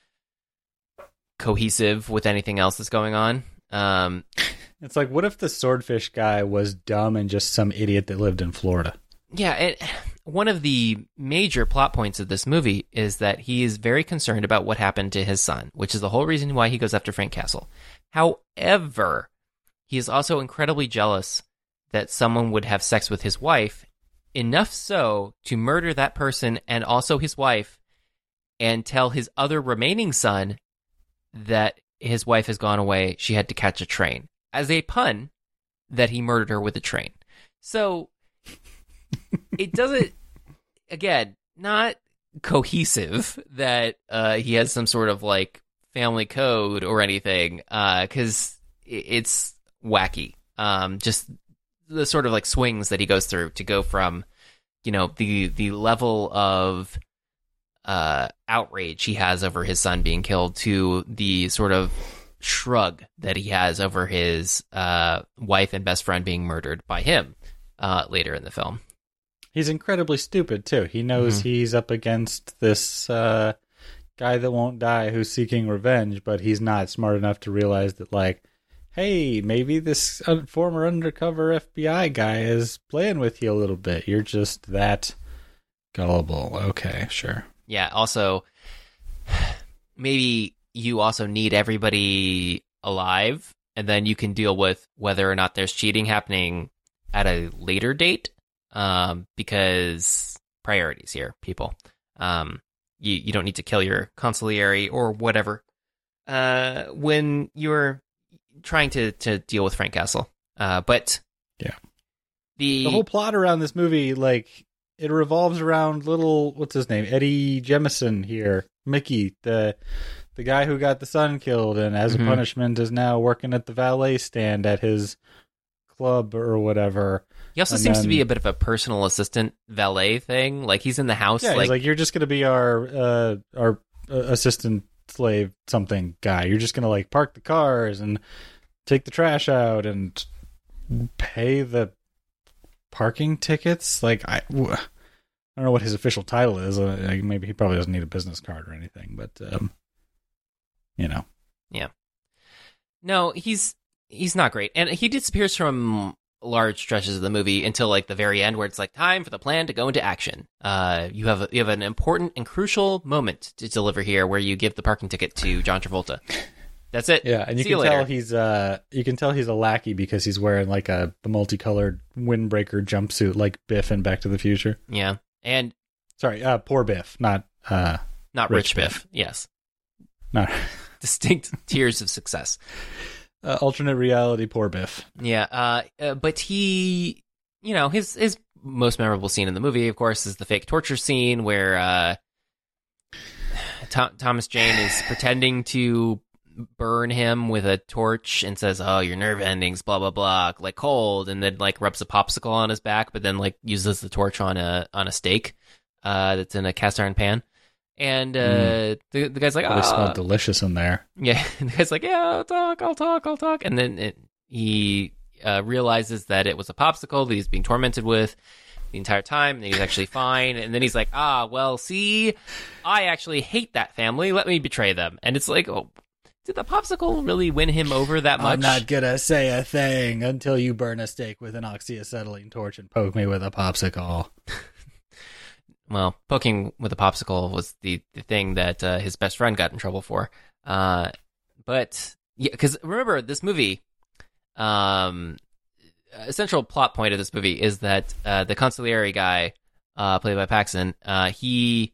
cohesive with anything else that's going on. It's like, what if the swordfish guy was dumb and just some idiot that lived in Florida? Yeah, one of the major plot points of this movie is that he is very concerned about what happened to his son, which is the whole reason why he goes after Frank Castle. However, he is also incredibly jealous that someone would have sex with his wife, enough so to murder that person and also his wife, and tell his other remaining son that his wife has gone away, she had to catch a train, as a pun that he murdered her with a train. So it doesn't, again, not cohesive that he has some sort of like family code or anything, because it's wacky. Just the sort of like swings that he goes through to go from, the level of outrage he has over his son being killed to the sort of shrug that he has over his wife and best friend being murdered by him later in the film. He's incredibly stupid too. He knows he's up against this guy that won't die who's seeking revenge, but he's not smart enough to realize that, like, hey, maybe this former undercover FBI guy is playing with you a little bit. You're just that gullible. Okay, sure. Yeah, also, maybe you also need everybody alive, and then you can deal with whether or not there's cheating happening at a later date, because priorities here, people. You don't need to kill your consigliere or whatever when you're trying to deal with Frank Castle. But yeah, the whole plot around this movie, like, it revolves around little, what's his name, Eddie Jemison here, Mickey, the guy who got the son killed, and as a punishment is now working at the valet stand at his club or whatever. He also seems to be a bit of a personal assistant valet thing. Like, he's in the house. Yeah, he's like, you're just going to be our assistant slave something guy. You're just going to, like, park the cars and take the trash out and pay the parking tickets. Like, I don't know what his official title is. Maybe he probably doesn't need a business card or anything, but you know. Yeah. No, he's not great, and he disappears from large stretches of the movie until like the very end, where it's like time for the plan to go into action. You have an important and crucial moment to deliver here, where you give the parking ticket to John Travolta. That's it. Yeah, and you can tell he's a lackey because he's wearing like the multicolored windbreaker jumpsuit like Biff in Back to the Future. Yeah, and sorry, poor Biff, not rich Biff. Yes, not distinct tiers of success. Alternate reality, poor Biff. Yeah, but he, his most memorable scene in the movie, of course, is the fake torture scene where Thomas Jane is pretending to burn him with a torch and says, "Oh, your nerve endings, blah blah blah, like cold," and then like rubs a popsicle on his back, but then like uses the torch on a steak that's in a cast iron pan. And the guy's like, "Oh, it smelled delicious in there." Yeah, the guy's like, "Yeah, I'll talk," and then he realizes that it was a popsicle that he's being tormented with the entire time, and he's actually fine. And then he's like, well, see, I actually hate that family. Let me betray them. And it's like, oh, did the popsicle really win him over that much? I'm not gonna say a thing until you burn a steak with an oxyacetylene torch and poke me with a popsicle. Well, poking with a popsicle was the thing that his best friend got in trouble for. But yeah, because remember, this movie, a central plot point of this movie is that the consigliere guy, played by Paxton, he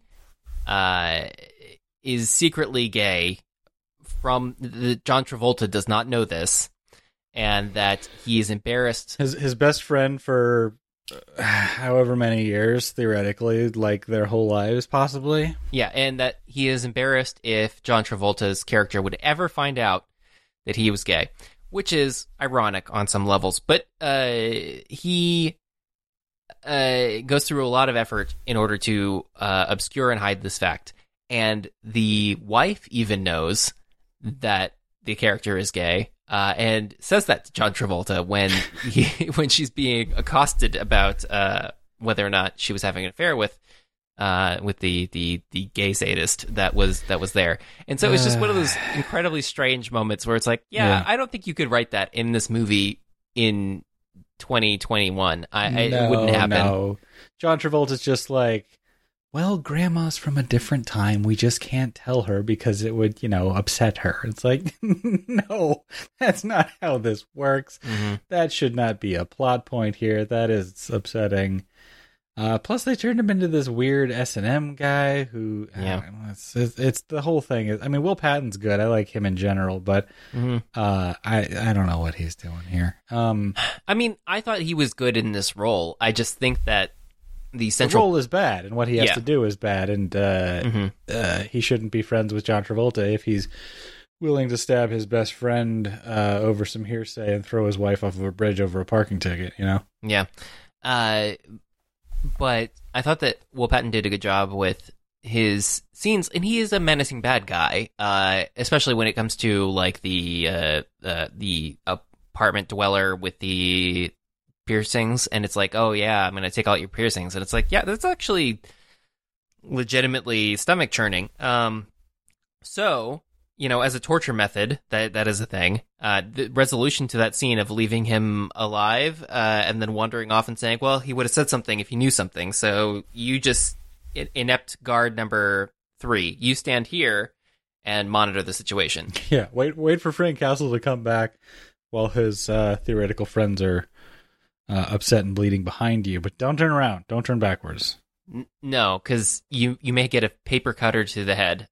is secretly gay. John Travolta does not know this, and that he is embarrassed. His best friend for however many years, theoretically, like their whole lives, possibly. Yeah, and that he is embarrassed if John Travolta's character would ever find out that he was gay, which is ironic on some levels. But he goes through a lot of effort in order to obscure and hide this fact. And the wife even knows that the character is gay, and says that to John Travolta when she's being accosted about whether or not she was having an affair with the gay sadist that was there. And so it was just one of those incredibly strange moments where it's like, yeah. I don't think you could write that in this movie in 2021. It wouldn't happen. No. John Travolta's just like, well, grandma's from a different time. We just can't tell her because it would, upset her. It's like, no, that's not how this works. Mm-hmm. That should not be a plot point here. That is upsetting. Plus, they turned him into this weird S&M guy who, it's the whole thing. I mean, Will Patton's good. I like him in general, but I don't know what he's doing here. I mean, I thought he was good in this role. I just think that the role is bad, and what he has to do is bad, and he shouldn't be friends with John Travolta if he's willing to stab his best friend over some hearsay and throw his wife off of a bridge over a parking ticket, Yeah. But I thought that Will Patton did a good job with his scenes, and he is a menacing bad guy, especially when it comes to like the apartment dweller with the piercings, and it's like, oh yeah, I'm gonna take out your piercings, and it's like, yeah, that's actually legitimately stomach churning. So, as a torture method, that is a thing. The resolution to that scene of leaving him alive and then wandering off and saying, well, he would have said something if he knew something, so you just inept guard number 3, you stand here and monitor the situation. Yeah, wait for Frank Castle to come back while his theoretical friends are upset and bleeding behind you, but don't turn around. Don't turn backwards. No, because you may get a paper cutter to the head,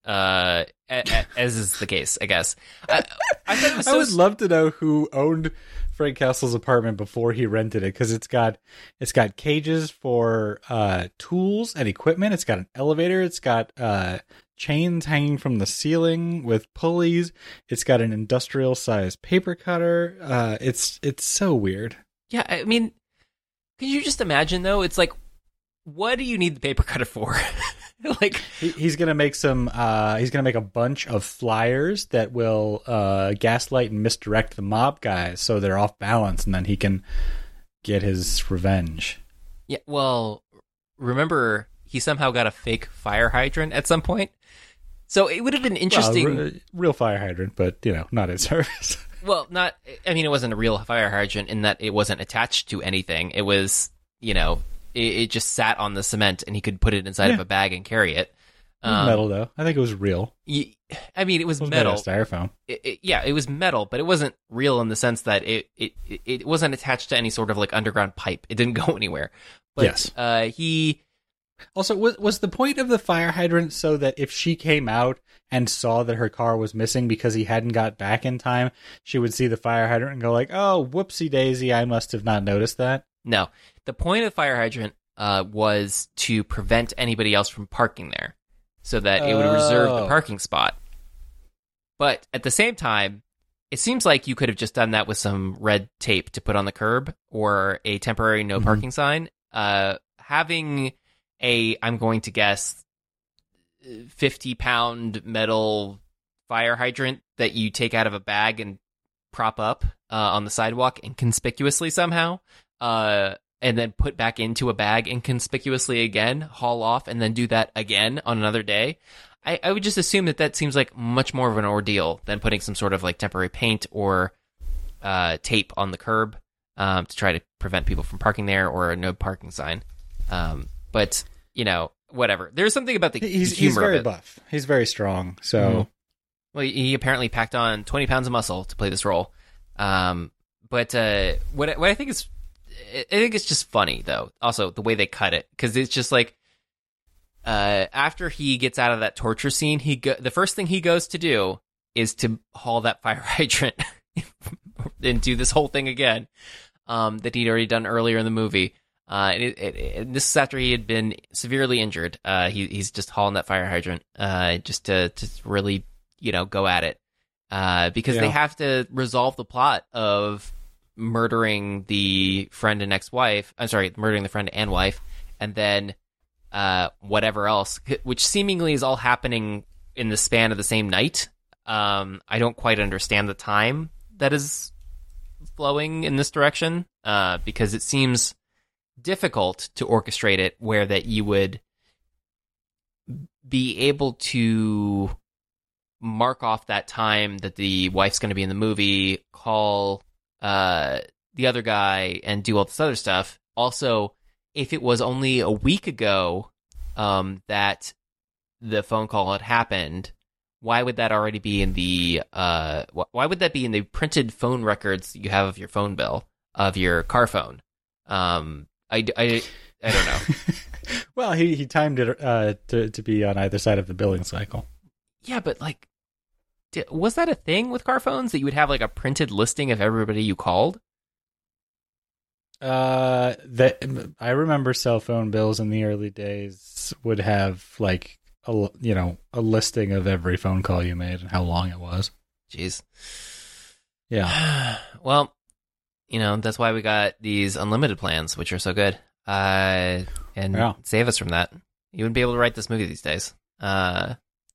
as is the case, I guess. I thought it was I would love to know who owned Frank Castle's apartment before he rented it, because it's got cages for tools and equipment. It's got an elevator. It's got chains hanging from the ceiling with pulleys. It's got an industrial sized paper cutter. It's so weird. Yeah, I mean, can you just imagine though? It's like, what do you need the paper cutter for? Like, he's gonna make some. He's gonna make a bunch of flyers that will gaslight and misdirect the mob guys so they're off balance, and then he can get his revenge. Yeah. Well, remember he somehow got a fake fire hydrant at some point, so it would have been interesting. Well, real fire hydrant, but not in service. Well, not. I mean, it wasn't a real fire hydrant in that it wasn't attached to anything. It was, it just sat on the cement, and he could put it inside of a bag and carry it. It was metal, though. I think it was real. I mean, it was metal. Styrofoam. It was metal, but it wasn't real in the sense that it wasn't attached to any sort of like underground pipe. It didn't go anywhere. But, yes. He. Also, was the point of the fire hydrant so that if she came out and saw that her car was missing because he hadn't got back in time, she would see the fire hydrant and go like, "Oh, whoopsie daisy, I must have not noticed that"? No. The point of the fire hydrant was to prevent anybody else from parking there, so that it would reserve the parking spot. But at the same time, it seems like you could have just done that with some red tape to put on the curb or a temporary no parking sign. Having I'm going to guess, 50-pound metal fire hydrant that you take out of a bag and prop up on the sidewalk inconspicuously somehow, and then put back into a bag inconspicuously again, haul off, and then do that again on another day. I would just assume that seems like much more of an ordeal than putting some sort of like temporary paint or tape on the curb to try to prevent people from parking there, or a no parking sign. But whatever. There's something about the humor he's very of it. buff. He's very strong. So, well, he apparently packed on 20 pounds of muscle to play this role. But what I think is, I think it's just funny though. Also, the way they cut it, because it's just like, after he gets out of that torture scene, the first thing he goes to do is to haul that fire hydrant and do this whole thing again, that he'd already done earlier in the movie. And this is after he had been severely injured. He's just hauling that fire hydrant, just to really, go at it. Because they have to resolve the plot of murdering the friend and ex-wife. I'm sorry, murdering the friend and wife, and then, whatever else, which seemingly is all happening in the span of the same night. I don't quite understand the time that is flowing in this direction, because it seems difficult to orchestrate it where that you would be able to mark off that time that the wife's going to be in the movie, call the other guy, and do all this other stuff. Also, if it was only a week ago that the phone call had happened, why would that already be in the why would that be in the printed phone records you have of your phone bill, of your car phone? I don't know. Well, he timed it to be on either side of the billing cycle. Yeah, but like, was that a thing with car phones, that you would have like a printed listing of everybody you called? I remember cell phone bills in the early days would have like a listing of every phone call you made and how long it was. Jeez. Yeah. Well, that's why we got these unlimited plans, which are so good. And save us from that. You wouldn't be able to write this movie these days. Because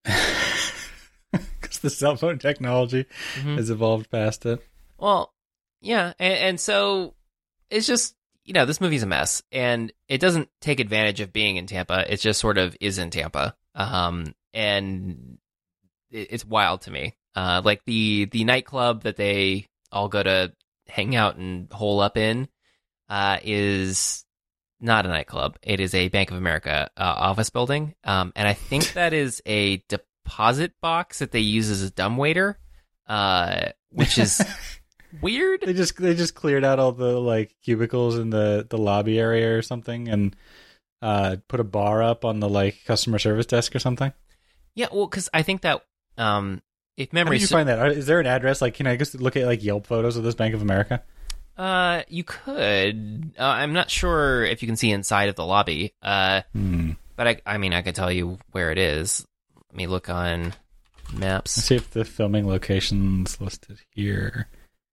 the cell phone technology has evolved past it. Well, yeah. And so it's just, this movie's a mess. And it doesn't take advantage of being in Tampa. It just sort of is in Tampa. And it's wild to me. Like the nightclub that they all go to hang out and hole up in is not a nightclub. It is a Bank of America office building, and I think that is a deposit box that they use as a dumbwaiter, which is weird. They just cleared out all the like cubicles in the lobby area or something, and put a bar up on the like customer service desk or something? Yeah, well, because I think that if How memory did you find that? Is there an address? Like, can I just look at like Yelp photos of this Bank of America? you could. I'm not sure if you can see inside of the lobby. But I mean, I could tell you where it is. Let me look on maps. Let's see if the filming location's listed here.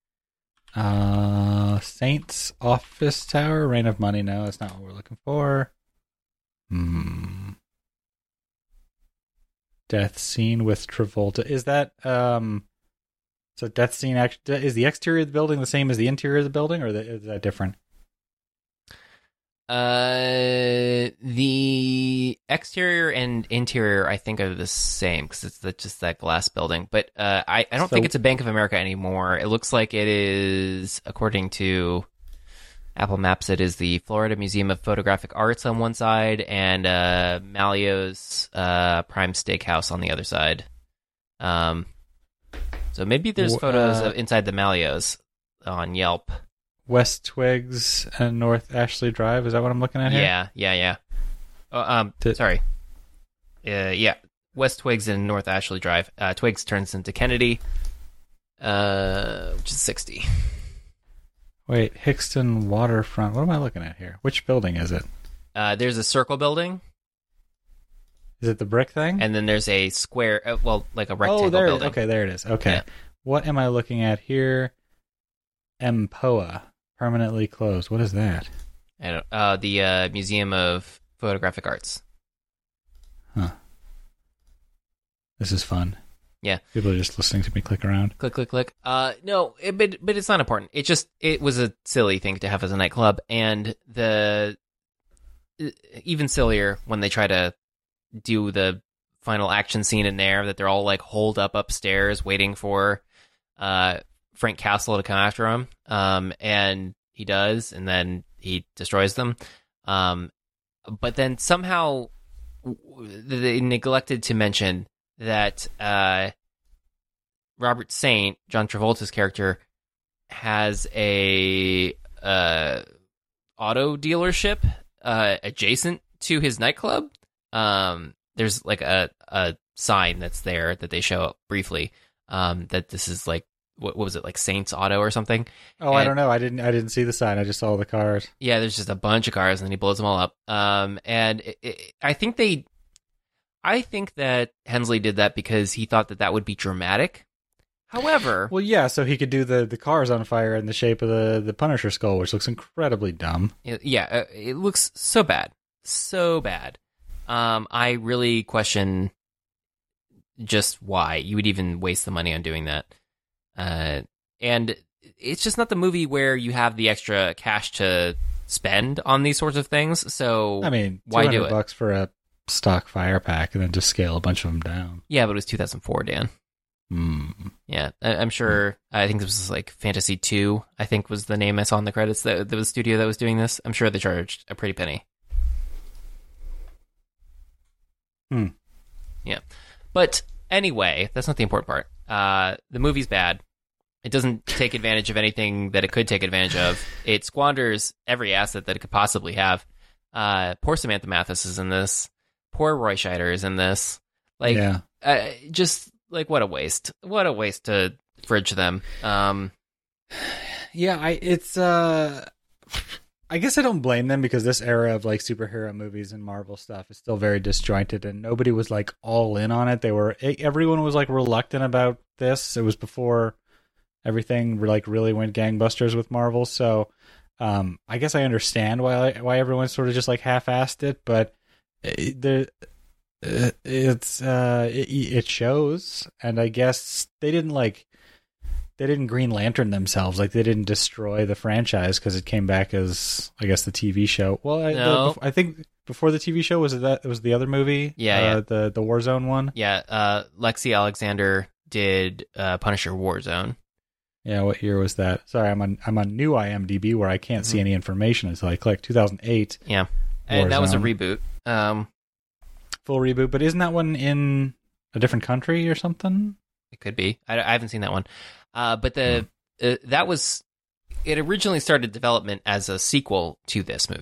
Saints Office Tower, Reign of Money. No, that's not what we're looking for. Death scene with Travolta. Is that so? Death scene. Is the exterior of the building the same as the interior of the building, or is that different? The exterior and interior, I think, are the same because it's just that glass building. But I don't think it's a Bank of America anymore. It looks like it is, according to Apple Maps, it is the Florida Museum of Photographic Arts on one side and Malio's Prime Steakhouse on the other side. So maybe there's photos of inside the Malio's on Yelp. West Twigs and North Ashley Drive. Is that what I'm looking at here? Yeah. Sorry. Yeah. West Twigs and North Ashley Drive. Twigs turns into Kennedy, which is 60. Wait, Hickston Waterfront. What am I looking at here? Which building is it? There's a circle building. Is it the brick thing? And then there's a square, like a rectangle building. Okay, there it is. Okay. Yeah. What am I looking at here? MPOA. Permanently closed. What is that? The Museum of Photographic Arts. Huh. This is fun. Yeah. People are just listening to me click around. Click. No, but it's not important. It was a silly thing to have as a nightclub, and even sillier when they try to do the final action scene in there, that they're all like holed up upstairs waiting for Frank Castle to come after him, and he does, and then he destroys them. But then somehow they neglected to mention that Robert Saint, John Travolta's character, has a auto dealership adjacent to his nightclub. There's like a sign that's there that they show up briefly, that this is like, what was it, like Saints Auto or something? Oh, I don't know. I didn't see the sign. I just saw the cars. Yeah, there's just a bunch of cars, and then he blows them all up. And I think that Hensley did that because he thought that would be dramatic. However, well, yeah, so he could do the cars on fire in the shape of the Punisher skull, which looks incredibly dumb. Yeah, it looks so bad, so bad. I really question just why you would even waste the money on doing that. And it's just not the movie where you have the extra cash to spend on these sorts of things. So I mean, why do it? $200 for a stock fire pack and then just scale a bunch of them down. Yeah, but it was 2004, Dan. Yeah, I'm sure. I think this was like Fantasy 2, I think was the name I saw in the credits. That was the studio that was doing this. I'm sure they charged a pretty penny. Yeah. But anyway, that's not the important part. The movie's bad. It doesn't take advantage of anything that it could take advantage of. It squanders every asset that it could possibly have. Poor Samantha Mathis is in this. Poor Roy Scheider is in this. Like, yeah. Just like, what a waste. What a waste to fridge them. Yeah, I guess I don't blame them, because this era of like superhero movies and Marvel stuff is still very disjointed, and nobody was like all in on it. Everyone was like reluctant about this. It was before everything like really went gangbusters with Marvel. So I guess I understand why everyone sort of just like half-assed it, but it shows, and I guess they didn't Green Lantern themselves. Like, they didn't destroy the franchise because it came back as, I guess, the TV show. Well, I think before the TV show was the other movie. Yeah, the Warzone one. Yeah, Lexi Alexander did Punisher Warzone. Yeah, what year was that? Sorry, I'm on new IMDb where I can't see any information until I click 2008. Yeah, and that was a reboot. Full reboot, but isn't that one in a different country or something? It could be. I haven't seen that one. But that was, it originally started development as a sequel to this movie.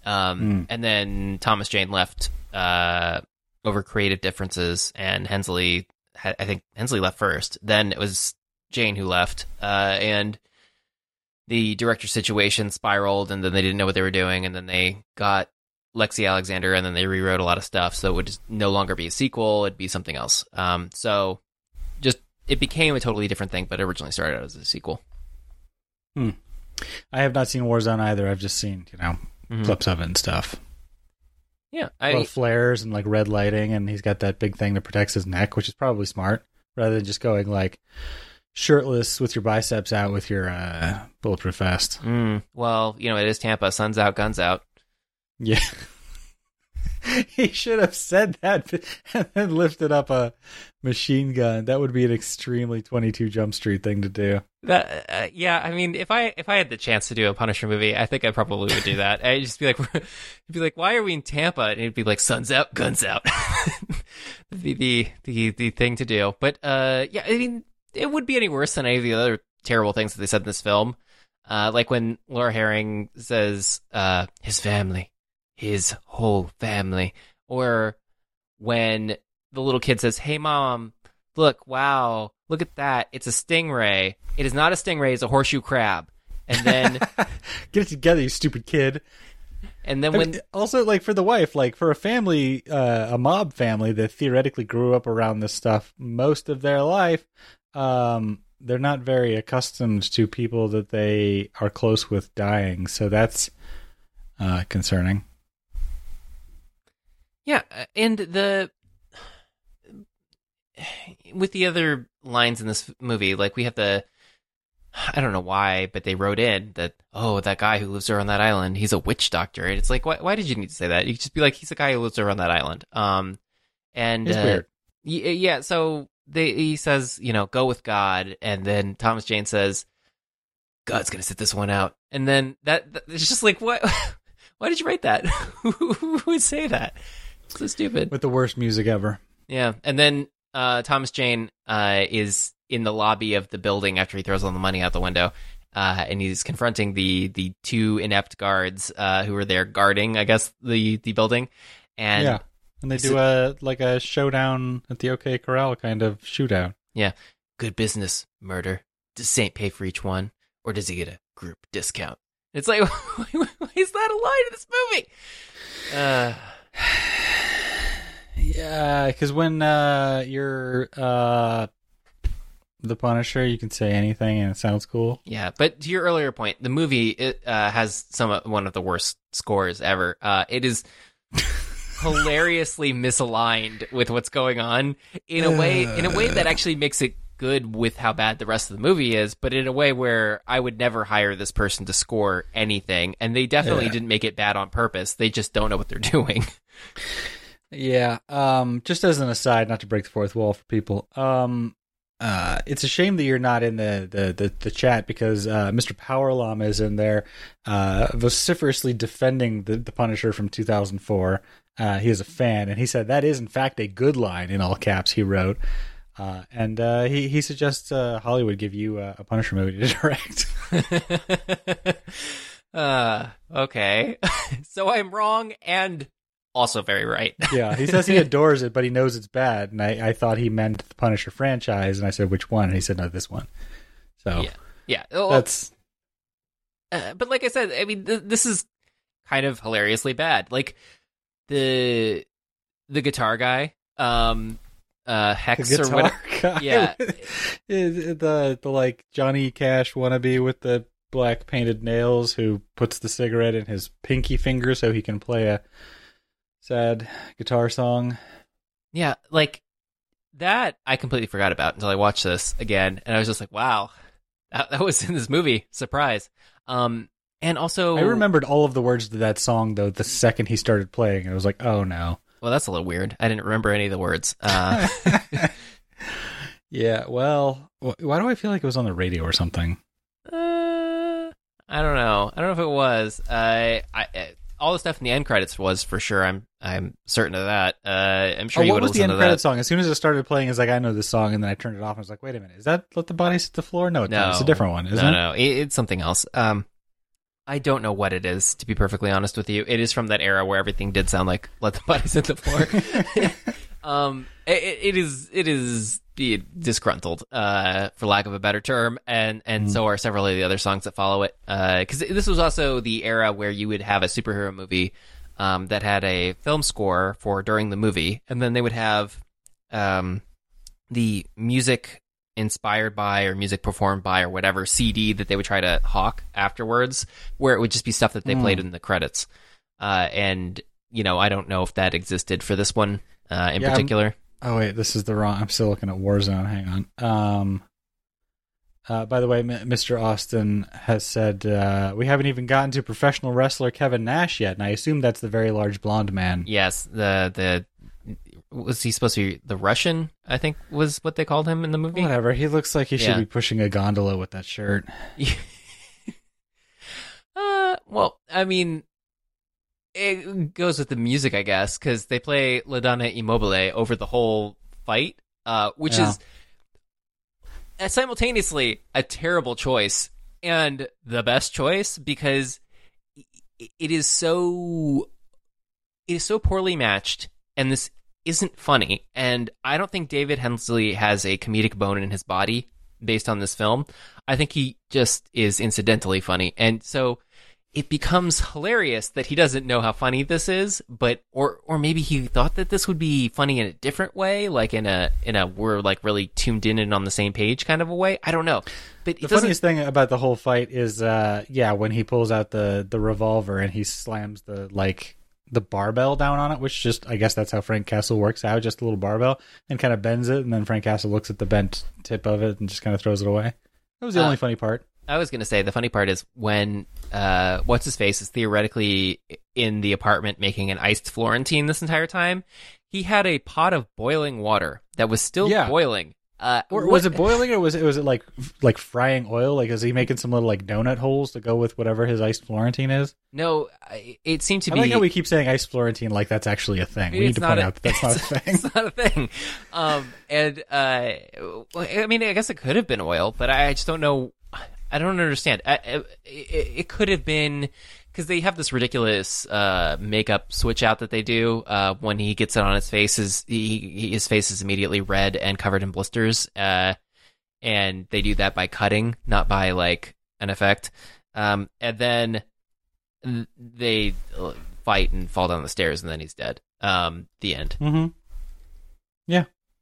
And then Thomas Jane left over creative differences, and Hensley, I think Hensley left first. Then it was Jane who left, and the director situation spiraled, and then they didn't know what they were doing, and then they got Lexi Alexander, and then they rewrote a lot of stuff, so it would just no longer be a sequel, it'd be something else. So just it became a totally different thing, but it originally started out as a sequel. I have not seen Warzone either. I've just seen, clips of it and stuff. Yeah. A lot of flares and like red lighting, and he's got that big thing that protects his neck, which is probably smart, rather than just going like shirtless with your biceps out with your bulletproof vest. Well, it is Tampa. Sun's out, guns out. Yeah. He should have said that and then lifted up a machine gun. That would be an extremely 22 Jump Street thing to do. Yeah, I mean, if I had the chance to do a Punisher movie, I think I probably would do that. I'd just be like, why are we in Tampa? And it'd be like, sun's out, guns out. the thing to do. But yeah, I mean, it would be any worse than any of the other terrible things that they said in this film. Like when Laura Herring says, his family. His whole family. Or when the little kid says, hey mom, look, wow, look at that, it's a stingray. It is not a stingray, it's a horseshoe crab. And then get it together, you stupid kid. And then also, like, for the wife, like for a family, a mob family that theoretically grew up around this stuff most of their life, they're not very accustomed to people that they are close with dying, so that's concerning. Yeah, and with the other lines in this movie, like we have I don't know why, but they wrote in that, that guy who lives there on that island, he's a witch doctor. And it's like, why did you need to say that? You could just be like, he's a guy who lives there on that island. And it's weird. Yeah, so he says, go with God, and then Thomas Jane says, God's gonna sit this one out. And then that it's just like, what? Why did you write that? Who would say that? It's so stupid. With the worst music ever. Yeah, and then Thomas Jane is in the lobby of the building after he throws all the money out the window, and he's confronting the two inept guards who are there guarding, I guess, the building. And yeah, and they do a showdown at the OK Corral kind of shootout. Yeah, good business, murder. Does Saint pay for each one, or does he get a group discount? It's like, why is that a line in this movie? Yeah, because when you're the Punisher, you can say anything and it sounds cool. Yeah, but to your earlier point, the movie has one of the worst scores ever. It is hilariously misaligned with what's going on in a way that actually makes it good with how bad the rest of the movie is, but in a way where I would never hire this person to score anything, and they definitely didn't make it bad on purpose. They just don't know what they're doing. Yeah. Just as an aside, not to break the fourth wall for people, it's a shame that you're not in the chat, because Mr. Power Llama is in there vociferously defending the Punisher from 2004. He is a fan, and he said that is in fact a good line, in all caps he wrote. And he suggests Hollywood give you a Punisher movie to direct. Okay. So I'm wrong and also very right. Yeah, he says he adores it, but he knows it's bad. And I thought he meant the Punisher franchise, and I said, which one? And he said, no, this one. So yeah. That's. But like I said, I mean, this is kind of hilariously bad. Like the guitar guy, Hex or whatever. Guy. Yeah, the like Johnny Cash wannabe with the black painted nails, who puts the cigarette in his pinky finger so he can play a sad guitar song. Yeah, like that I completely forgot about until I watched this again, and I was just like, wow, that was in this movie. Surprise. And also, I remembered all of the words to that song though the second he started playing, and I was like, oh no. Well, that's a little weird. I didn't remember any of the words. Yeah, well, why do I feel like it was on the radio or something? I don't know. I don't know if it was. All the stuff in the end credits was for sure. I'm certain of that. I'm sure you would have listened to that. What was the end credit song? As soon as it started playing, it's like, I know this song, and then I turned it off and I was like, wait a minute, is that Let the Bodies Hit the Floor? No, it's a different one, isn't it? No, it's something else. I don't know what it is, to be perfectly honest with you. It is from that era where everything did sound like "Let the Bodies Hit the Floor." It is disgruntled, for lack of a better term, and so are several of the other songs that follow it. Because this was also the era where you would have a superhero movie that had a film score for during the movie, and then they would have the music inspired by or music performed by or whatever CD that they would try to hawk afterwards, where it would just be stuff that they played in the credits. And, I don't know if that existed for this one in particular. Oh, wait, this is the wrong... I'm still looking at Warzone. Hang on. By the way, Mr. Austin has said, we haven't even gotten to professional wrestler Kevin Nash yet, and I assume that's the very large blonde man. Yes, was he supposed to be the Russian, I think was what they called him in the movie? Whatever. He looks like he should be pushing a gondola with that shirt. Well, I mean, it goes with the music, I guess, because they play La Donna Immobile over the whole fight, which is simultaneously a terrible choice and the best choice, because it is so poorly matched, and this isn't funny, and I don't think David Hensley has a comedic bone in his body based on this film. I think he just is incidentally funny, and so it becomes hilarious that he doesn't know how funny this is, but or maybe he thought that this would be funny in a different way, like in a we're like really tuned in and on the same page kind of a way. I don't know. But the funniest thing about the whole fight is when he pulls out the revolver and he slams the barbell down on it, which just, I guess that's how Frank Castle works out, just a little barbell, and kind of bends it, and then Frank Castle looks at the bent tip of it and just kind of throws it away. That was the only funny part. I was going to say the funny part is when What's-His-Face is theoretically in the apartment making an iced Florentine this entire time, he had a pot of boiling water that was still boiling. Or was it boiling, or was it like frying oil? Like, is he making some little like donut holes to go with whatever his iced Florentine is? No, it seemed to be. I like how we keep saying iced Florentine like that's actually a thing. We need to point out that that's not a thing. It's not a thing. I mean, I guess it could have been oil, but I just don't know. I don't understand. It could have been because they have this ridiculous makeup switch out that they do when he gets it on his face. His face is immediately red and covered in blisters, and they do that by cutting, not by like an effect. And then they fight and fall down the stairs, and then he's dead. The end. Mm-hmm. Yeah.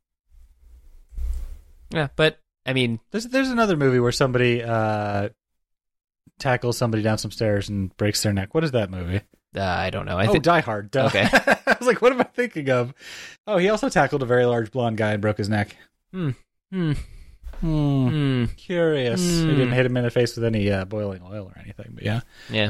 Yeah, but I mean, there's another movie where somebody tackles somebody down some stairs and breaks their neck. What is that movie? I don't know. Die Hard. Duh. Okay. I was like, what am I thinking of? Oh, he also tackled a very large blonde guy and broke his neck. Curious. He didn't hit him in the face with any boiling oil or anything, but yeah. Yeah.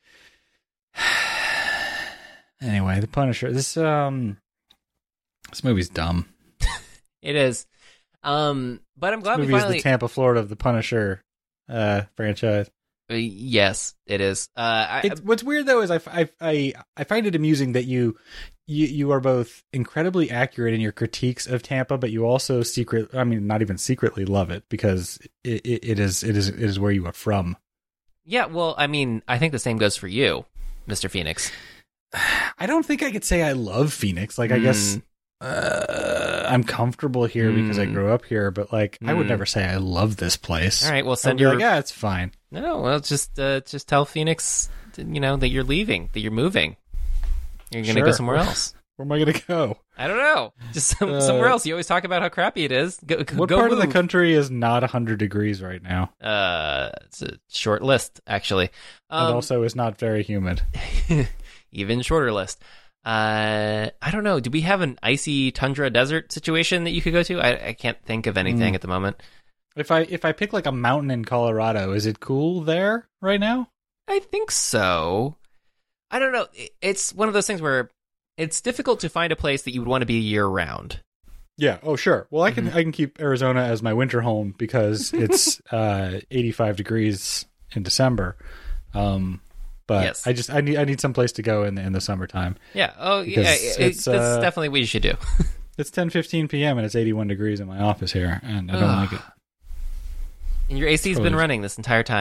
Anyway, The Punisher. This movie's dumb. It is. But I'm glad we finally... the Tampa, Florida of the Punisher franchise. Yes, it is. What's weird though is I find it amusing that you are both incredibly accurate in your critiques of Tampa, but you also not even secretly love it because it is where you are from. Yeah, well, I mean, I think the same goes for you, Mr. Phoenix. I don't think I could say I love Phoenix. Like, I guess I'm comfortable here because I grew up here, but like, I would never say I love this place. All right, well, it's fine. No, well, just tell Phoenix, that you're leaving, that you're moving. You're going to go somewhere else. Where am I going to go? I don't know. Just somewhere else. You always talk about how crappy it is. What part of the country is not 100 degrees right now? It's a short list, actually. And also is not very humid. Even shorter list. I don't know. Do we have an icy tundra desert situation that you could go to? I can't think of anything at the moment. If I pick like a mountain in Colorado, is it cool there right now? I think so. I don't know. It's one of those things where it's difficult to find a place that you would want to be year round. Yeah. Oh, sure. Well, I can keep Arizona as my winter home because it's 85 degrees in December. But yes. I need some place to go in the summertime. Yeah. Oh, yeah. That's definitely what you should do. It's 10:15 p.m. and it's 81 degrees in my office here, and I don't like it. And your AC's been running this entire time.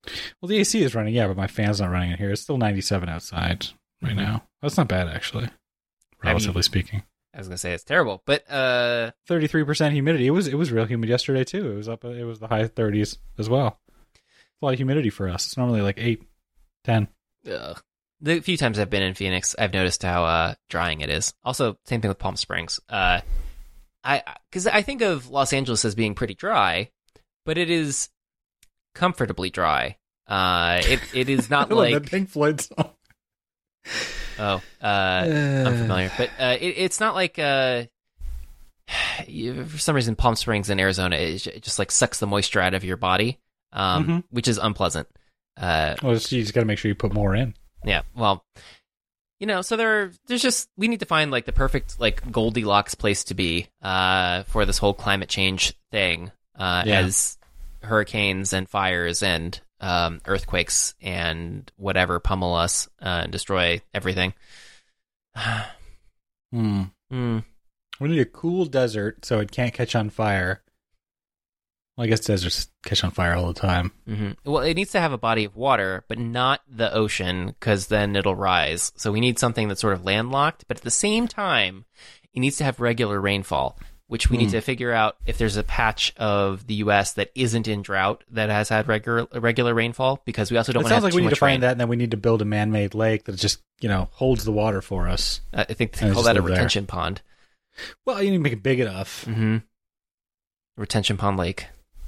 Well, the AC is running, yeah, but my fan's not running in here. It's still 97 outside right now. That's not bad, actually, relatively speaking. I was gonna say it's terrible, but 33% humidity. It was real humid yesterday too. It was the high 30s as well. It's a lot of humidity for us. It's normally like 8, 10. The few times I've been in Phoenix, I've noticed how drying it is. Also, same thing with Palm Springs. Because I think of Los Angeles as being pretty dry, but it is comfortably dry. It is not like that Pink Floyd song. Oh, I'm familiar, but it's not like for some reason Palm Springs in Arizona it just like sucks the moisture out of your body, which is unpleasant. Well, you just got to make sure you put more in. Yeah, well, so there's just we need to find like the perfect like Goldilocks place to be for this whole climate change thing, as hurricanes and fires and earthquakes and whatever pummel us and destroy everything. We need a cool desert so it can't catch on fire. Well, I guess deserts catch on fire all the time. Well, it needs to have a body of water, but not the ocean, because then it'll rise. So we need something that's sort of landlocked, but at the same time, it needs to have regular rainfall, which we need to figure out if there's a patch of the U.S. that isn't in drought that has had regular rainfall, because we also don't want to have too much rain. It sounds like we need to find that, and then we need to build a man-made lake that just, holds the water for us. I think they call that a retention pond. Well, you need to make it big enough. Retention pond lake.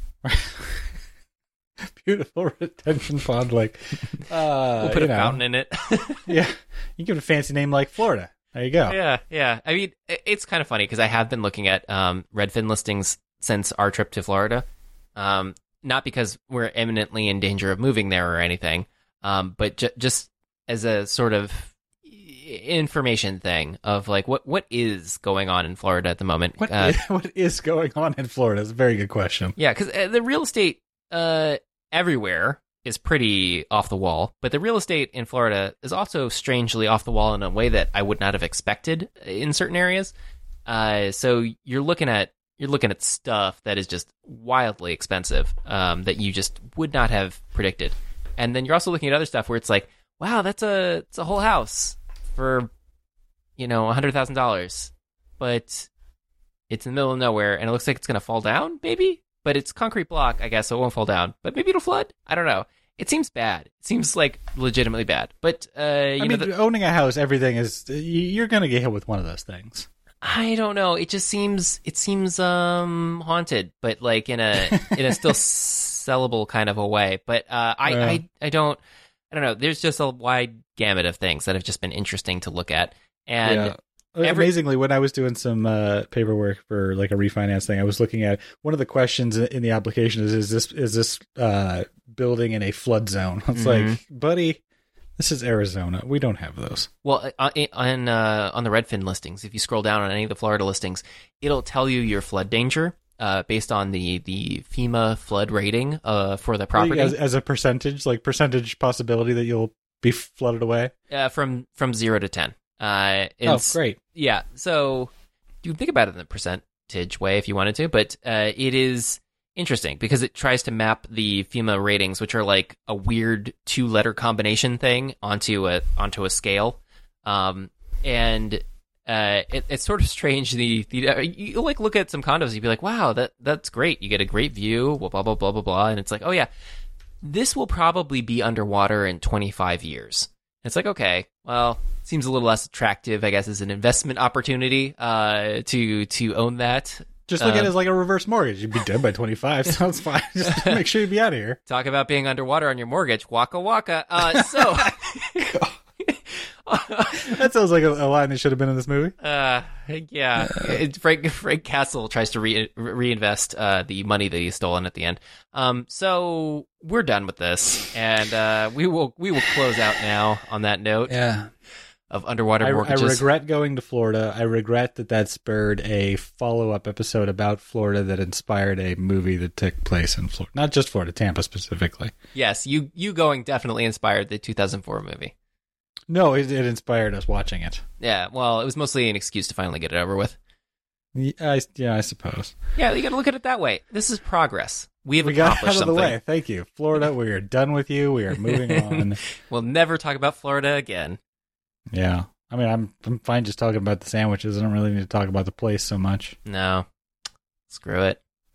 Beautiful retention pond lake. We'll put a fountain in it. Yeah. You give it a fancy name like Florida. There you go. Yeah. I mean, it's kind of funny because I have been looking at Redfin listings since our trip to Florida. Not because we're imminently in danger of moving there or anything, but just as a sort of information thing of like what is going on in Florida at the moment. What is going on in Florida is a very good question. Yeah, because the real estate everywhere is pretty off the wall, but the real estate in Florida is also strangely off the wall in a way that I would not have expected in certain areas. So you're looking at stuff that is just wildly expensive, that you just would not have predicted. And then you're also looking at other stuff where it's like, wow, it's a whole house for $100,000, but it's in the middle of nowhere and it looks like it's gonna fall down, maybe. But it's concrete block, I guess, so it won't fall down. But maybe it'll flood. I don't know. It seems bad. It seems like legitimately bad. But owning a house, everything is you're gonna get hit with one of those things. I don't know. It seems haunted, but like in a still sellable kind of a way. But I don't know. There's just a wide gamut of things that have just been interesting to look at. And amazingly, when I was doing some paperwork for like a refinance thing, I was looking at one of the questions in the application is this building in a flood zone? It's like, buddy, this is Arizona. We don't have those. Well, on the Redfin listings, if you scroll down on any of the Florida listings, it'll tell you your flood danger based on the FEMA flood rating for the property as a percentage possibility that you'll be flooded away. From 0 to 10. Great. Yeah, so you can think about it in the percentage way if you wanted to, but it is interesting because it tries to map the FEMA ratings, which are like a weird 2-letter combination thing, onto a scale, and it's sort of strange. You like look at some condos, you'd be like, wow, that's great. You get a great view, blah blah blah blah blah blah, and it's like, oh yeah, this will probably be underwater in 25 years. It's like, okay, well, seems a little less attractive, I guess, as an investment opportunity to own that. Just look at it as like a reverse mortgage. You'd be dead by 25. Sounds fine. Just make sure you be out of here. Talk about being underwater on your mortgage. Waka waka. That sounds like a line that should have been in this movie. Yeah. Frank Castle tries to reinvest the money that he's stolen at the end. So we're done with this, and we will close out now on that note. Yeah. Of underwater mortgages. I regret going to Florida. I regret that spurred a follow-up episode about Florida that inspired a movie that took place in Florida. Not just Florida, Tampa specifically. Yes, you going definitely inspired the 2004 movie. No, it inspired us watching it. Yeah, well, it was mostly an excuse to finally get it over with. Yeah, I suppose. Yeah, you got to look at it that way. This is progress. We got out accomplished of the something. way. Thank you, Florida. We are done with you. We are moving on. We'll never talk about Florida again. Yeah, I mean, I'm fine just talking about the sandwiches. I don't really need to talk about the place so much. No, screw it.